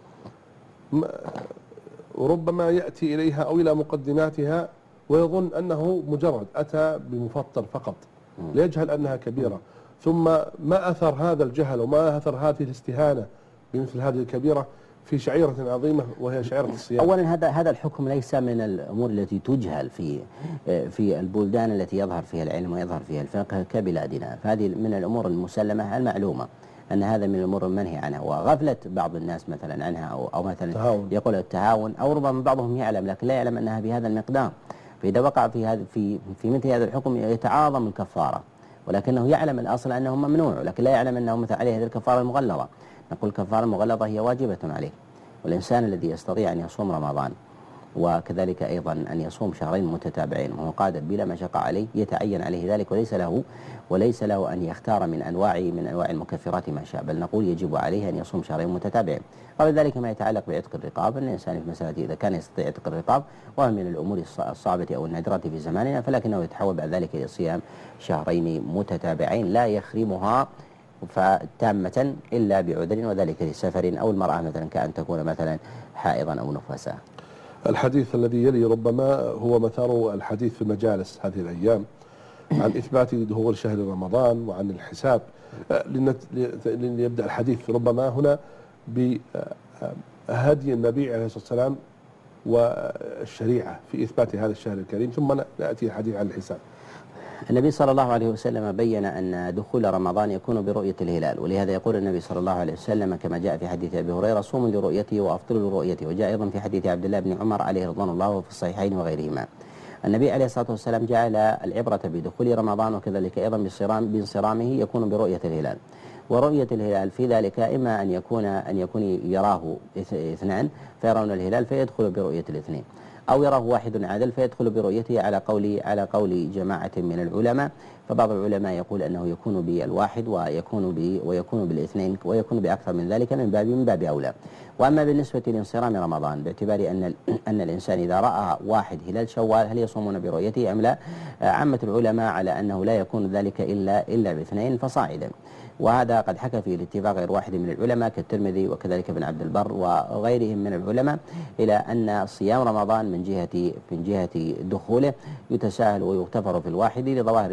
وربما يأتي إليها أو إلى مقدماتها ويظن أنه مجرد أتى بمفطر فقط، ليجهل أنها كبيرة، ثم ما أثر هذا الجهل وما أثر هذه الاستهانة بمثل هذه الكبيرة في شعيرة عظيمة وهي شعيرة الصيام.
أولا هذا هذا الحكم ليس من الأمور التي تجهل في في البلدان التي يظهر فيها العلم ويظهر فيها الفقه كبلادنا، فهذه من الأمور المسلمة المعلومة أن هذا من الأمور المنهي عنها، وغفلة بعض الناس مثلا عنها أو أو مثلا
تهاون.
يقول التهاون، أو ربما بعضهم يعلم لكن لا يعلم أنها بهذا المقدار، فإذا وقع في هذا في في مثل هذا الحكم يتعاظم الكفارة، ولكنه يعلم الأصل أنه ممنوع لكن لا يعلم أنه مثل عليه هذه الكفارة المغلظة. نقول الكفارة المغلظة هي واجبة عليه، والإنسان الذي يستطيع أن يصوم رمضان وكذلك أيضا أن يصوم شهرين متتابعين وهو قادر بلا مشقة عليه يتعين عليه ذلك، وليس له وليس له أن يختار من أنواع من أنواع المكفرات ما شاء، بل نقول يجب عليه أن يصوم شهرين متتابعين. قبل ذلك ما يتعلق بعتق الرقاب، أن الإنسان في مسألة إذا كان يستطيع عتق الرقاب وهو من الأمور الصعبة أو النادرة في زماننا، فلكنه يتحول بعد ذلك إلى صيام شهرين متتابعين لا يخرمها فتامة إلا بعذر، وذلك لسفر أو المرأة مثلا كأن تكون مثلا حائضا أو نفساء.
الحديث الذي يلي ربما هو مثار الحديث في المجالس هذه الأيام عن إثبات دخول شهر رمضان وعن الحساب، ليبدأ الحديث ربما هنا بهدي النبي عليه الصلاة والسلام والشريعة في إثبات هذا الشهر الكريم، ثم نأتي الحديث عن الحساب.
النبي صلى الله عليه وسلم بين أن دخول رمضان يكون برؤية الهلال، ولهذا يقول النبي صلى الله عليه وسلم كما جاء في حديث أبي هريرة: صوموا لرؤيته وأفطروا لرؤيته، وجاء أيضا في حديث عبد الله بن عمر عليه رضوان الله وفي الصحيحين وغيرهما. النبي عليه الصلاة والسلام جعل العبرة بدخول رمضان وكذلك أيضا بانصرامه يكون برؤية الهلال، ورؤية الهلال في ذلك إما أن يكون أن يكون يراه اثنان فيرون الهلال فيدخل برؤية الاثنين، أو يراه واحد عادل فيدخل برؤيته على قول على قول جماعة من العلماء. فبعض العلماء يقول أنه يكون بالواحد ويكون ب ويكون بالاثنين ويكون بأكثر من ذلك من باب من باب أولى. وأما بالنسبة لانصرام رمضان باعتبار أن أن الإنسان إذا رأى واحد هلال شوال هل يصومون برؤيته أم لا؟ عامة العلماء على أنه لا يكون ذلك إلا إلا باثنين فصاعدا، وهذا قد حكى فيه الاتفاق غير واحد من العلماء كالترمذي وكذلك ابن عبد البر وغيرهم من العلماء إلى أن صيام رمضان من جهة من جهة دخوله يتساهل ويغتفر في الواحد لظواهر الأدلة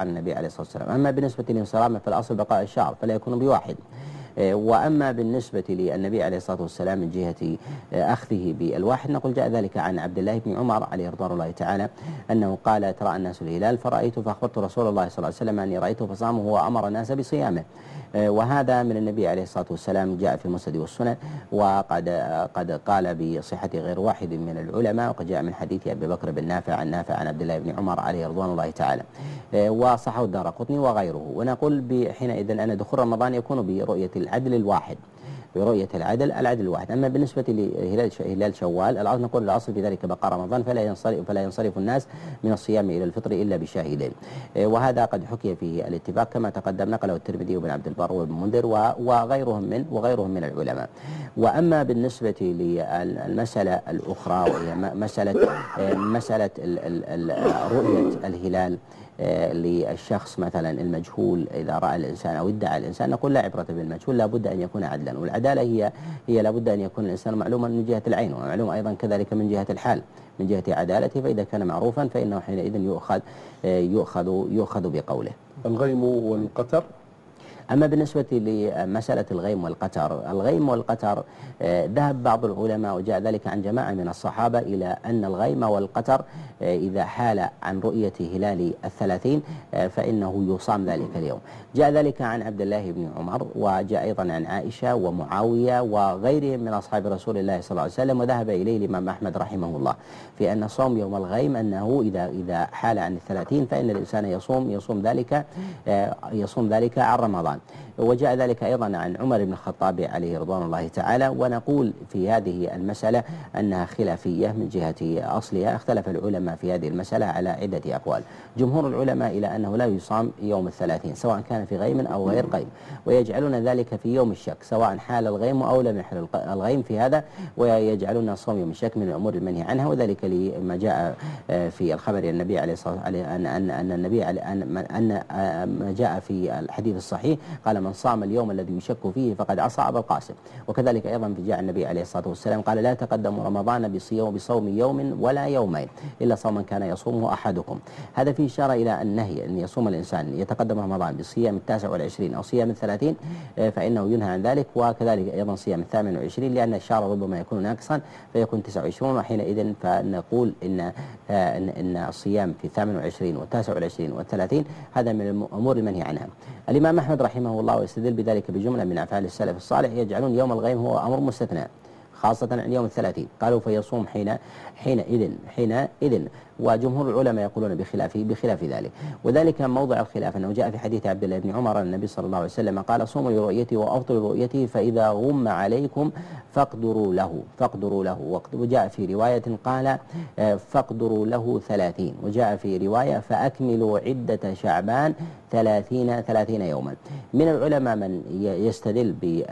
عن النبي عليه الصلاة والسلام. أما بالنسبة لانصرامه فالأصل بقاء الشهر فلا يكون بواحد. وأما بالنسبة للنبي عليه الصلاة والسلام من جهة أخذه بالواحد نقول جاء ذلك عن عبد الله بن عمر عليه رضوان الله تعالى أنه قال ترى الناس الهلال فرأيت فأخبرت رسول الله صلى الله عليه وسلم أني رأيته فصامه وأمر الناس بصيامه. وهذا من النبي عليه الصلاة والسلام جاء في المسند والسنن، وقد قد قال بصحة غير واحد من العلماء، وقد جاء من حديث أبي بكر بن نافع عن نافع عن عبد الله بن عمر عليه رضوان الله تعالى، وصححه الدارقطني وغيره. ونقول حينئذ أن دخول رمضان يكون برؤية العدل الواحد، برؤية العدل العدل الواحد. أما بالنسبة لهلال هلال شوال الأصل نقول الأصل في ذلك بقاء رمضان فلا ينصرف فلا ينصرف الناس من الصيام إلى الفطر إلا بشاهدين، وهذا قد حكي فيه الاتفاق كما تقدم نقله الترمذي وابن عبد البر وابن منذر وغيرهم من وغيرهم من العلماء. وأما بالنسبة للمسألة الأخرى وهي مسألة مسألة رؤية الهلال للشخص مثلا المجهول إذا رأى الإنسان أو ادعى الإنسان، نقول لا عبرة بالمجهول، لا بد أن يكون عدلا. والعدالة هي هي لا بد أن يكون الإنسان معلوما من جهة العين ومعلوم أيضا كذلك من جهة الحال من جهة عدالته، فإذا كان معروفا فإنه حينئذ يؤخذ يؤخذ يؤخذ بقوله.
الغيم والقتر.
أما بالنسبة لمسألة الغيم والقتر، الغيم والقتر ذهب بعض العلماء وجاء ذلك عن جماعة من الصحابة إلى أن الغيم والقتر إذا حال عن رؤية هلال الثلاثين فإنه يصام ذلك اليوم. جاء ذلك عن عبد الله بن عمر، وجاء أيضا عن عائشة ومعاوية وغيرهم من أصحاب رسول الله صلى الله عليه وسلم، وذهب إليه الإمام أحمد رحمه الله في أن صوم يوم الغيم أنه إذا إذا حال عن الثلاثين فإن الإنسان يصوم يصوم ذلك يصوم ذلك عن رمضان. وجاء ذلك أيضا عن عمر بن الخطاب عليه رضوان الله تعالى. ونقول في هذه المسألة أنها خلافية من جهة أصلها، اختلف العلماء في هذه المسألة على عدة أقوال. جمهور العلماء إلى أنه لا يصام يوم الثلاثين سواء كان في غيم أو غير غيم، ويجعلون ذلك في يوم الشك سواء حال الغيم أو لم يحل الغيم في هذا، ويجعلون صوم يوم الشك من الأمور المنهي عنها. وذلك لما جاء في الخبر النبي عليه الصلاة والسلام أن أن أن النبي أن أن ما جاء في الحديث الصحيح قال من صام اليوم الذي يشك فيه فقد عصى أبا القاسم. وكذلك أيضا في جاء النبي عليه الصلاة والسلام قال لا تقدموا رمضان بصيام بصوم يوم ولا يومين إلا صوما كان يصومه أحدكم. هذا فيه إشارة إلى النهي أن يصوم الإنسان يتقدم رمضان بصيام التاسع والعشرين أو صيام الثلاثين فإنه ينهى عن ذلك، وكذلك أيضا صيام الثامن والعشرين لأن الشهر ربما يكون ناقصا فيكون تسعة وعشرين، وحينئذ فنقول إن إن, إن الصيام في الثامن والعشرين والتاسع والعشرين والثلاثين هذا من الأمور المنهي عنها. الإمام أحمد رحمه الله يستدل بذلك بجملة من أفعال السلف الصالح يجعلون يوم الغيم هو أمر مستثنى خاصة عن يوم الثلاثين، قالوا فيصوم حين حينئذ حينئذ وجمهور العلماء يقولون بخلاف بخلاف ذلك. وذلك موضع الخلاف أنه جاء في حديث عبد الله بن عمر النبي صلى الله عليه وسلم قال صوموا لرؤيته وأفطروا لرؤيته فإذا غم عليكم فاقدروا له فاقدروا له وجاء في رواية قال فاقدروا له ثلاثين، وجاء في رواية فأكملوا عدة شعبان ثلاثين ثلاثين يوما. من العلماء من يستدل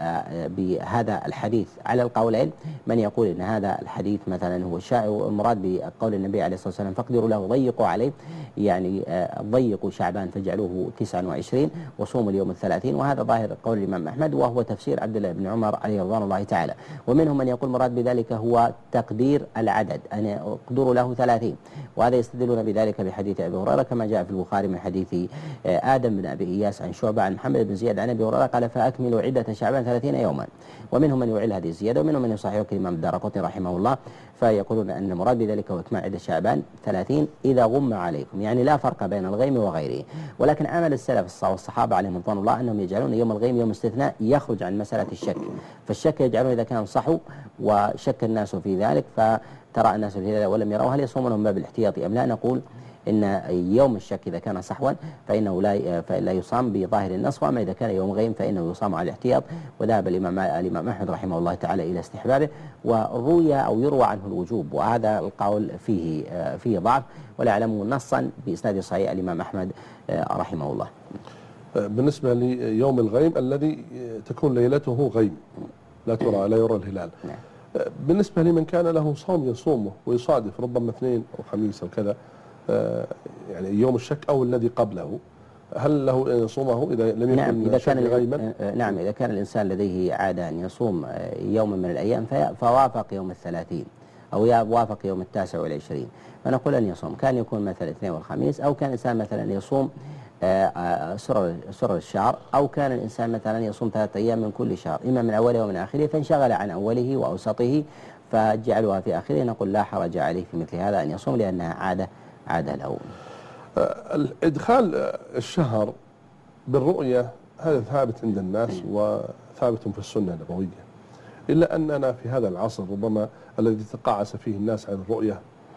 بهذا الحديث على القولين، من يقول إن هذا الحديث مثلا هو الشائع المراد بقول النبي عليه الصلاة والسلام فاقدروا له ضيقوا عليه، يعني ضيقوا شعبان فاجعلوه تسعة وعشرين وصوموا اليوم الثلاثين، وهذا ظاهر قول الإمام أحمد وهو تفسير عبد الله بن عمر عليه رضوان الله تعالى. ومنهم من يقول مراد بذلك هو تقدير العدد أن يقدروا له ثلاثين، وهذا يستدلون بذلك بحديث أبي هريرة كما جاء في البخاري من حديث آدم بن أبي إياس عن شعبة عن محمد بن زياد عن أبي هريرة قال فأكملوا عدة شعبان ثلاثين يوما. ومنهم من يعل هذه الزيادة ومنهم من يصححه الإمام الدارقطني رحمه الله، فيقولون أن المراد بذلك هو إكمال عدة شعبان ثلاثين إذا غم عليكم، يعني لا فرق بين الغيم وغيره. ولكن عمل السلف والصحابة عليهم رضوان الله أنهم يجعلون يوم الغيم يوم استثناء يخرج عن مسألة الشك، فالشك يجعلون إذا كان صحوا وشك الناس في ذلك فترى الناس الهلال ولم يروا هل يصومون من باب الاحتياط أم لا، نقول إن يوم الشك إذا كان صحوا فإنه لا فلا يصام بظاهر النص، وأما إذا كان يوم غيم فإنه يصام على الاحتياط. وذهب الإمام الإمام أحمد رحمه الله تعالى إلى استحبابه، وروي أو يروى عنه الوجوب، وهذا القول فيه فيه ضعف ولا أعلم نصا بإسناد صحيح الإمام أحمد رحمه الله.
بالنسبة ليوم الغيم الذي تكون ليلته غيم لا ترى لا يرى الهلال، نعم. بالنسبة لمن كان له صوم يصومه ويصادف ربما اثنين أو خميس أو كذا يعني يوم الشك أو الذي قبله، هل له أن يصومه إذا لم يكن
نعم إذا كان
غيما؟
نعم إذا كان الإنسان لديه عادة أن يصوم يوما من الأيام فوافق يوم الثلاثين أو وافق يوم التاسع والعشرين فنقول أن يصوم، كان يكون مثلا الاثنين والخميس، أو كان الإنسان مثلا يصوم سرر سرر الشهر، أو كان الإنسان مثلا يصوم ثلاثة أيام من كل شهر إما من أوله ومن آخره فانشغل عن أوله وأوسطه فجعلها في آخره، نقول لا حرج عليه في مثل هذا أن يصوم لأنها عادة عادة له.
إدخال الشهر بالرؤية هذا ثابت عند الناس وثابت في السنة النبوية، إلا أننا في هذا العصر ربما الذي تقاعس فيه الناس عن الرؤية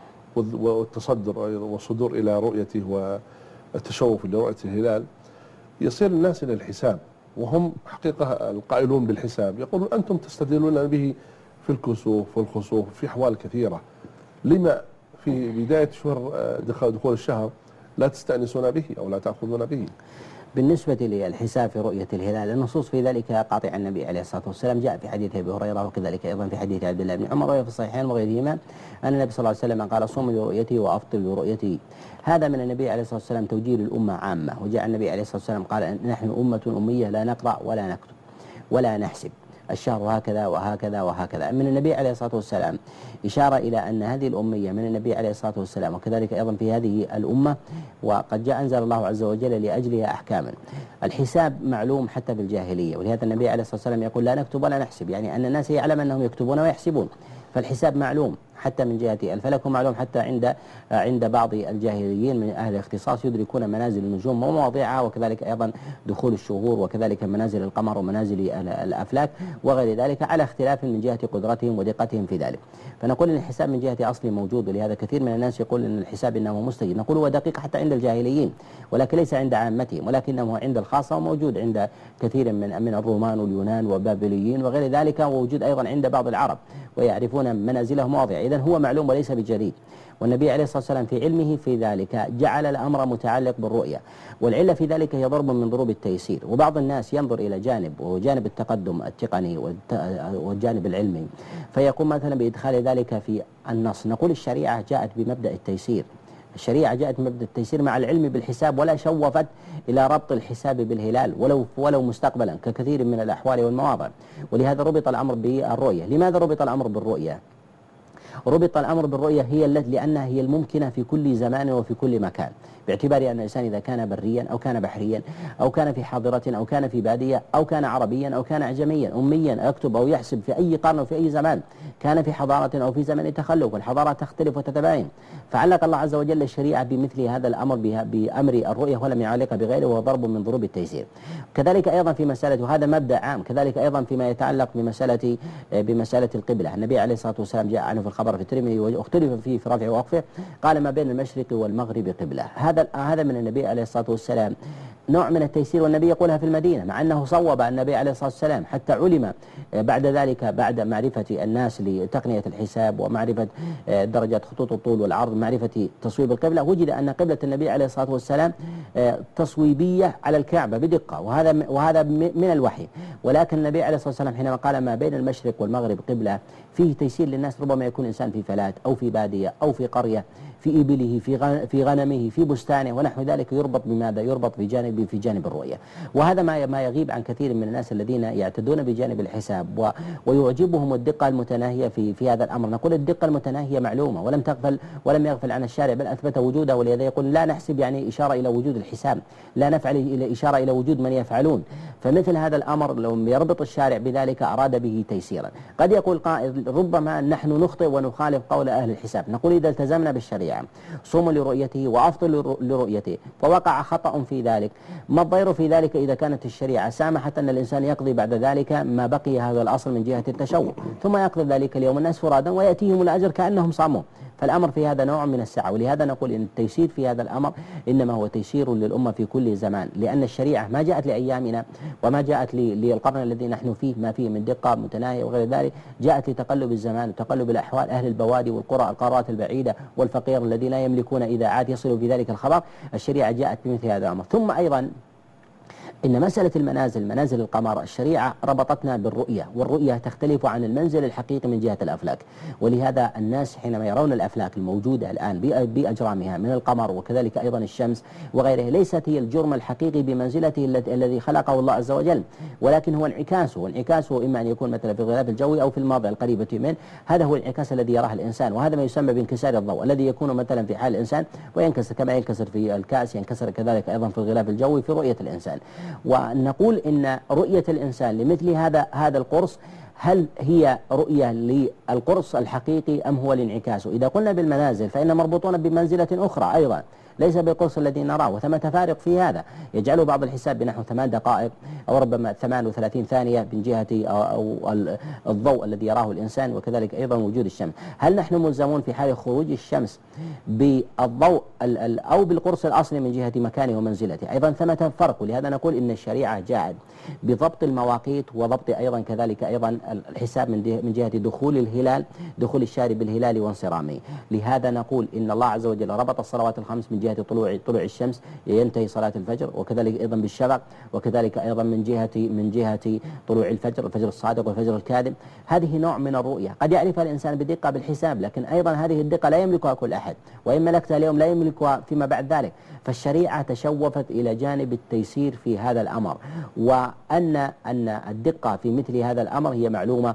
والتصدر والصدور إلى رؤيته والتشوف لرؤية الهلال، يصير الناس إلى الحساب، وهم حقيقة القائلون بالحساب يقولون أنتم تستدلون به في الكسوف والخسوف في أحوال كثيرة، لما في بداية شهر دخول الشهر لا تستأنسون به أو لا تأخذون به؟
بالنسبة للحساب في رؤية الهلال النصوص في ذلك قاطع. النبي عليه الصلاة والسلام جاء في حديث أبي هريرة وكذلك أيضا في حديث عبد الله بن عمر وفي الصحيحين وغيرهما أن النبي صلى الله عليه وسلم قال صوموا لرؤيته وأفطروا لرؤيته. هذا من النبي عليه الصلاة والسلام توجيه للأمة عامة، وجاء النبي عليه الصلاة والسلام قال نحن أمة أمية لا نقرأ ولا نكتب ولا نحسب، الشهر هكذا وهكذا وهكذا. من النبي عليه الصلاة والسلام إشارة إلى أن هذه الأمية من النبي عليه الصلاة والسلام، وكذلك أيضا في هذه الأمة وقد جاء أنزل الله عز وجل لأجلها أحكاما. الحساب معلوم حتى بالجاهلية، ولهذا النبي عليه الصلاة والسلام يقول لا نكتب ولا نحسب، يعني أن الناس يعلم أنهم يكتبون ويحسبون، فالحساب معلوم حتى من جهة الفلك، ومعلوم حتى عند عند بعض الجاهليين من أهل الاختصاص يدركون منازل النجوم ومواضعها، وكذلك أيضا دخول الشهور وكذلك منازل القمر ومنازل الأفلاك وغير ذلك على اختلاف من جهة قدرتهم ودقتهم في ذلك. فنقول أن الحساب من جهة أصله موجود، ولهذا كثير من الناس يقول أن الحساب إنه مستجد، نقول هو دقيق حتى عند الجاهليين ولكن ليس عند عامتهم، ولكنه عند الخاصة وموجود عند كثير من من الرومان واليونان والبابليين وغير ذلك، ووجود أيضا عند بعض العرب ويعرفون منازله مواضع، إذن هو معلوم وليس بجديد. والنبي عليه الصلاة والسلام في علمه في ذلك جعل الأمر متعلق بالرؤية، والعلة في ذلك هي ضرب من ضروب التيسير. وبعض الناس ينظر إلى جانب وهو جانب التقدم التقني والجانب العلمي فيقوم مثلا بإدخال ذلك في النص. نقول الشريعة جاءت بمبدأ التيسير، الشريعة جاءت بمبدأ التيسير مع العلم بالحساب، ولا شوفت إلى ربط الحساب بالهلال ولو ولو مستقبلا ككثير من الأحوال والمواضع، ولهذا ربط الأمر بالرؤية. لماذا ربط الأمر بالرؤية؟ ربط الأمر بالرؤية هي التي لأنها هي الممكنة في كل زمان وفي كل مكان، باعتبار أن الإنسان إذا كان بريا أو كان بحريا أو كان في حاضرة أو كان في بادية أو كان عربيا أو كان أعجميا أميا يكتب أو يحسب في أي قرن وفي أي زمان، كان في حضارة أو في زمن تخلف، والحضارة تختلف وتتباين، فعلق الله عز وجل الشريعة بمثل هذا الأمر بأمر الرؤية ولم يعلق بغيره، وهو ضرب من ضروب التيسير. كذلك أيضا في مسألة، وهذا مبدأ عام، كذلك أيضا فيما يتعلق بمسألة بمسألة القبلة. النبي عليه الصلاة والسلام جاء عنه في الخبر في الترمذي واختلف فيه في رفعه ووقفه، قال ما بين المشرق والمغرب قبلة. هذا هذا من النبي عليه الصلاة والسلام نوع من التيسير، والنبي يقولها في المدينة، مع أنه صوب النبي عليه الصلاة والسلام حتى علم بعد ذلك بعد معرفة الناس لتقنية الحساب ومعرفة درجات خطوط الطول والعرض، معرفة تصويب القبلة، وجد أن قبلة النبي عليه الصلاة والسلام تصويبية على الكعبة بدقة، وهذا وهذا من الوحي. ولكن النبي عليه الصلاة والسلام حينما قال ما بين المشرق والمغرب قبلة فيه تيسير للناس، ربما يكون الإنسان في فلات أو في بادية أو في قرية، في إبله، في في غنمه، في بستانه ونحو ذلك، يربط بماذا؟ يربط بجانب في جانب الرؤية. وهذا ما ما يغيب عن كثير من الناس الذين يعتدون بجانب الحساب و ويعجبهم الدقة المتناهية في في هذا الأمر. نقول الدقة المتناهية معلومة ولم تغفل ولم يغفل عن الشارع، بل أثبت وجودها، ولهذا يقول لا نحسب يعني إشارة إلى وجود الحساب، لا نفعل إلى إشارة إلى وجود من يفعلون. فمثل هذا الأمر لو يربط الشارع بذلك أراد به تيسيرا. قد يقول قائل ربما نحن نخطئ ونخالف قول أهل الحساب، نقول إذا التزمنا بالشريعة صوموا لرؤيته وأفطروا لرؤيته فوقع خطأ في ذلك، ما الضير في ذلك إذا كانت الشريعة سامحت أن الإنسان يقضي بعد ذلك ما بقي هذا الأصل من جهة التشوق، ثم يقضي ذلك اليوم الناس فرادا ويأتيهم الأجر كأنهم صاموا، فالأمر في هذا نوع من السعة. ولهذا نقول إن التيسير في هذا الأمر إنما هو تيسير للأمة في كل زمان، لأن الشريعة ما جاءت لأيامنا وما جاءت للقرن الذي نحن فيه ما فيه من دقة متناهية وغير ذلك، جاءت لتقلب الزمان وتقلب الأحوال، أهل البوادي والقرى القارات البعيدة والفقير الذين لا يملكون إذاعات يصلوا في ذلك الخبر، الشريعة جاءت بمثل هذا الأمر. ثم أيضا إن مسألة المنازل منازل القمر الشريعة ربطتنا بالرؤية، والرؤية تختلف عن المنزل الحقيقي من جهة الأفلاك، ولهذا الناس حينما يرون الأفلاك الموجودة الآن بأجرامها من القمر وكذلك أيضا الشمس وغيره ليست هي الجرم الحقيقي بمنزلته الذي خلقه الله عز وجل، ولكن هو انعكاسه، وانعكاسه إما أن يكون مثلا في الغلاف الجوي أو في الماضي القريبة منه. هذا هو الانعكاس الذي يراه الإنسان، وهذا ما يسمى بانكسار الضوء الذي يكون مثلا في حال الإنسان وينكسر كما ينكسر في الكأس، ينكسر كذلك أيضا في الغلاف الجوي في رؤية الإنسان. ونقول إن رؤية الإنسان لمثل هذا هذا القرص هل هي رؤية للقرص الحقيقي أم هو الانعكاس؟ إذا قلنا بالمنازل فإن مربوطون بمنزلة أخرى أيضا ليس بالقرص الذي نراه، وثمة فارق في هذا يجعل بعض الحساب بنحو ثمان دقائق أو ربما ثمان وثلاثين ثانية من جهة أو الضوء الذي يراه الإنسان، وكذلك أيضا وجود الشمس. هل نحن ملزمون في حال خروج الشمس بالضوء أو بالقرص الأصلي من جهة مكانه ومنزلته؟ أيضا ثمة فرق، ولهذا نقول إن الشريعة جاءت بضبط المواقيت وضبط أيضا كذلك أيضا الحساب من جهة دخول الهلال، دخول الشهر بالهلال وانصرامه. لهذا نقول إن الله عز وجل ربط الصلوات الخمس من جهة طلوع طلوع الشمس ينتهي صلاة الفجر، وكذلك أيضا بالشفق، وكذلك أيضا من جهة من جهة طلوع الفجر، الفجر الصادق والفجر الكاذب. هذه نوع من الرؤية قد يعرفها الإنسان بدقة بالحساب، لكن أيضا هذه الدقة لا يملكها كل أحد، وإن ملكتها اليوم لا يملكها فيما بعد ذلك. فالشريعة تشوفت إلى جانب التيسير في هذا الأمر، وأن أن الدقة في مثل هذا الأمر هي معلومة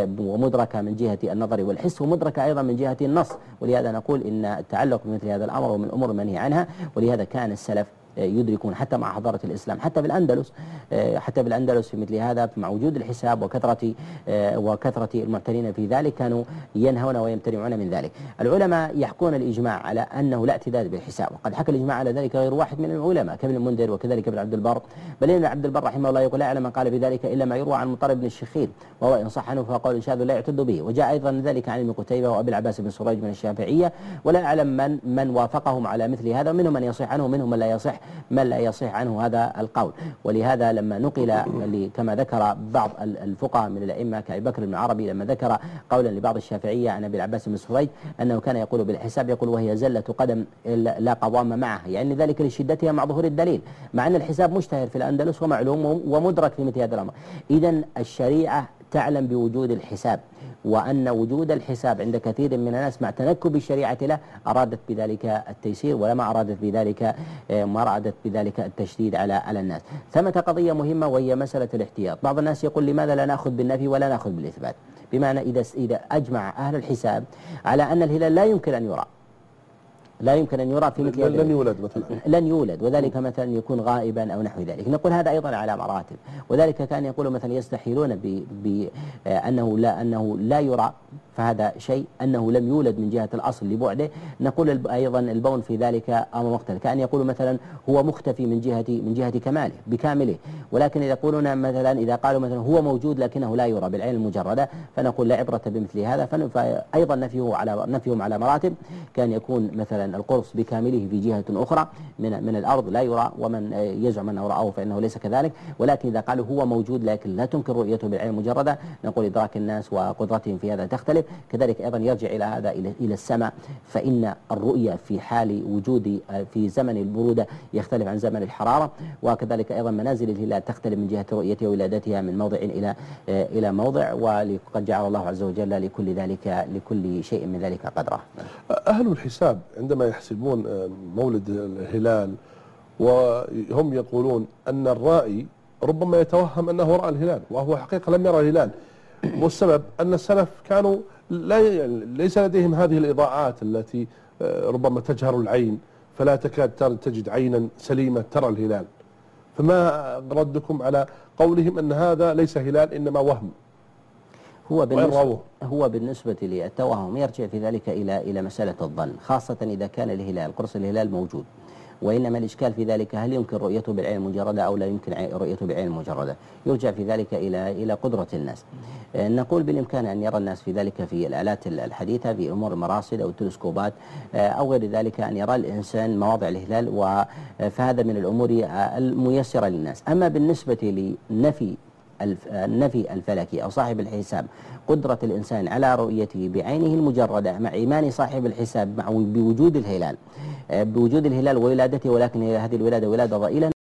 ومدركة من جهة النظر والحس، ومدركة أيضا من جهة النص. ولهذا نقول إن التعلق بمثل هذا الأمر ومن الأمور المنهي عنها، ولهذا كان السلف يدركون حتى مع حضارة الإسلام، حتى بالأندلس حتى بالأندلس في مثل هذا مع وجود الحساب وكثرة وكثرة المعتنين في ذلك كانوا ينهون ويمتنعون من ذلك. العلماء يحكون الإجماع على أنه لا اعتداد بالحساب، وقد حكى الإجماع على ذلك غير واحد من العلماء كابن المنذر وكذلك ابن عبد البر، بل إن عبد البر رحمه الله يقول لا أعلم من قال بذلك إلا ما يروى عن مطرب بن الشخير، وهو إن صح عنه فقول شاذ لا يعتد به. وجاء أيضا ذلك عن ابن قتيبة وأبي العباس بن سريج من الشافعية، ولا أعلم من من وافقهم على مثل هذا، ومنهم من يصح عنه ومنهم من لا يصح من لا يصح عنه هذا القول. ولهذا لما نقل كما ذكر بعض الفقهاء من الأئمة كأبي بكر بن عربي لما ذكر قولا لبعض الشافعية عن أبي العباس بن سريج أنه كان يقول بالحساب، يقول وهي زلة قدم لا قوام معها، يعني ذلك لشدتها مع ظهور الدليل، مع أن الحساب مشتهر في الأندلس ومعلوم ومدرك في مثل هذا الأمر. إذن الشريعة تعلم بوجود الحساب، وأن وجود الحساب عند كثير من الناس مع تنكب الشريعة له أرادت بذلك التيسير، ولما أرادت بذلك ما أرادت بذلك التشديد على على الناس. ثمة قضية مهمة وهي مسألة الاحتياط. بعض الناس يقول لماذا لا نأخذ بالنفي ولا نأخذ بالإثبات؟ بمعنى إذا إذا أجمع أهل الحساب على أن الهلال لا يمكن أن يرى، لا يمكن أن يرى في مثل هذا،
لن يولد مثلا
لن يولد وذلك مثلا يكون غائبا أو نحو ذلك، نقول هذا أيضا على مراتب. وذلك كان يقول مثلا يستحيلون بأنه لا أنه لا يرى، فهذا شيء أنه لم يولد من جهة الأصل لبعده. نقول أيضا البون في ذلك أمر مختلف، كأن يقول مثلا هو مختفي من جهة من جهة كماله بكامله، ولكن إذا يقولون مثلا إذا قالوا مثلا هو موجود لكنه لا يرى بالعين المجردة، فنقول لا عبرة بمثل هذا. فأيضا نفيه على نفيهم على مراتب، كان يكون مثلا القرص بكامله في جهة أخرى من من الأرض لا يرى، ومن يزعم أنه رآه فإنه ليس كذلك. ولكن إذا قالوا هو موجود لكن لا تنكر رؤيته بالعين المجردة، نقول إدراك الناس وقدرتهم في هذا تختلف. كذلك أيضا يرجع إلى هذا إلى إلى السماء، فإن الرؤية في حال وجود في زمن البرودة يختلف عن زمن الحرارة، وكذلك أيضا منازل الهلال تختلف من جهة رؤيتها وولادتها من موضع إلى إلى موضع، وقد جعل الله عز وجل لكل ذلك لكل شيء من ذلك قدره.
أهل الحساب عندما يحسبون مولد الهلال وهم يقولون أن الرائي ربما يتوهم أنه رأى الهلال وهو حقيقة لم يرى الهلال، والسبب أن السلف كانوا لا ليس لديهم هذه الإضاءات التي ربما تجهر العين، فلا تكاد تجد عينا سليمة ترى الهلال. فما ردكم على قولهم أن هذا ليس هلال إنما وهم؟
هو بالنسبة, هو بالنسبة للتوهم يرجع في ذلك إلى إلى مسألة الظن، خاصة إذا كان الهلال قرص الهلال موجود. وإنما الإشكال في ذلك هل يمكن رؤيته بالعين المجردة أو لا يمكن رؤيته بالعين المجردة؟ يرجع في ذلك إلى إلى قدرة الناس. نقول بالإمكان أن يرى الناس في ذلك في الآلات الحديثة في أمور المراصد أو التلسكوبات أو غير ذلك أن يرى الإنسان مواضع الهلال، فهذا من الأمور الميسرة للناس. أما بالنسبة لنفي النفي الفلكي أو صاحب الحساب قدرة الإنسان على رؤيته بعينه المجردة مع إيمان صاحب الحساب مع بوجود الهلال بوجود الهلال وولادته، ولكن هذه الولادة ولادة ضئيلة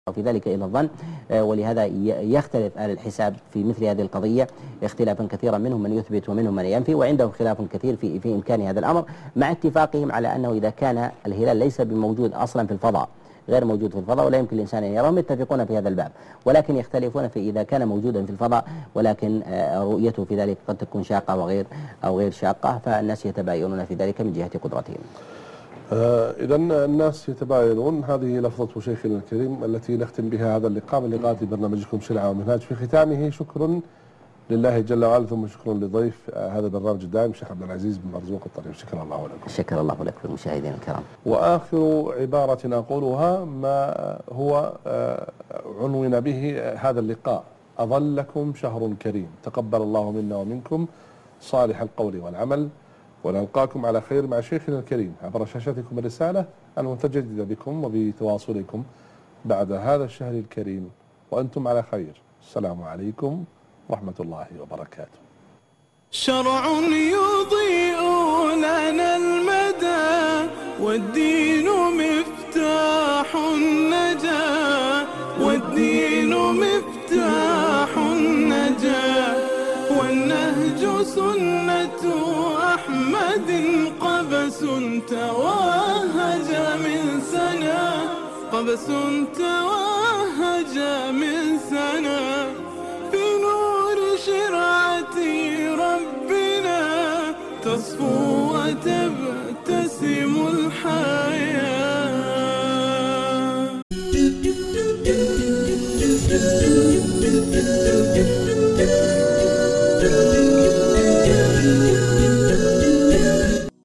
وفي ذلك إلى الظن، ولهذا يختلف أهل الحساب في مثل هذه القضية اختلافا كثيرا، منهم من يثبت ومنهم من ينفي، وعندهم خلاف كثير في في إمكان هذا الأمر، مع اتفاقهم على أنه إذا كان الهلال ليس بموجود أصلا في الفضاء، غير موجود في الفضاء ولا يمكن الإنسان أن يراه، يتفقون في هذا الباب، ولكن يختلفون في إذا كان موجودا في الفضاء ولكن رؤيته في ذلك قد تكون شاقة وغير أو غير شاقة، فالناس يتباينون في ذلك من جهة قدرتهم.
آه إذا الناس يتباينون، هذه لفظة شيخنا الكريم التي نختم بها هذا اللقاء من لقاءات برنامجكم شريعة ومنهاج. في ختامه شكر لله جل وعلا، ثم شكر لضيف آه هذا البرنامج الدائم الشيخ عبد العزيز بن مرزوق الطريف. شكر الله لكم.
شكر الله لك والمشاهدين الكرام.
وآخر عبارة أقولها ما هو آه عنون به آه هذا اللقاء: أظلكم شهر كريم، تقبل الله منا ومنكم صالح القول والعمل، ونلقاكم على خير مع شيخنا الكريم عبر شاشتكم الرسالة المتجددة بكم وبتواصلكم بعد هذا الشهر الكريم، وأنتم على خير. السلام عليكم ورحمة الله وبركاته.
شرع يضيء لنا المدى، والدين مفتاح النجاة، والدين مفتاح النجاة، والنهج سنة أحمد قبس توهج من سنة، قبس توهج من سنة، في نور شرعة ربنا تصفو وتبتسم الحياة.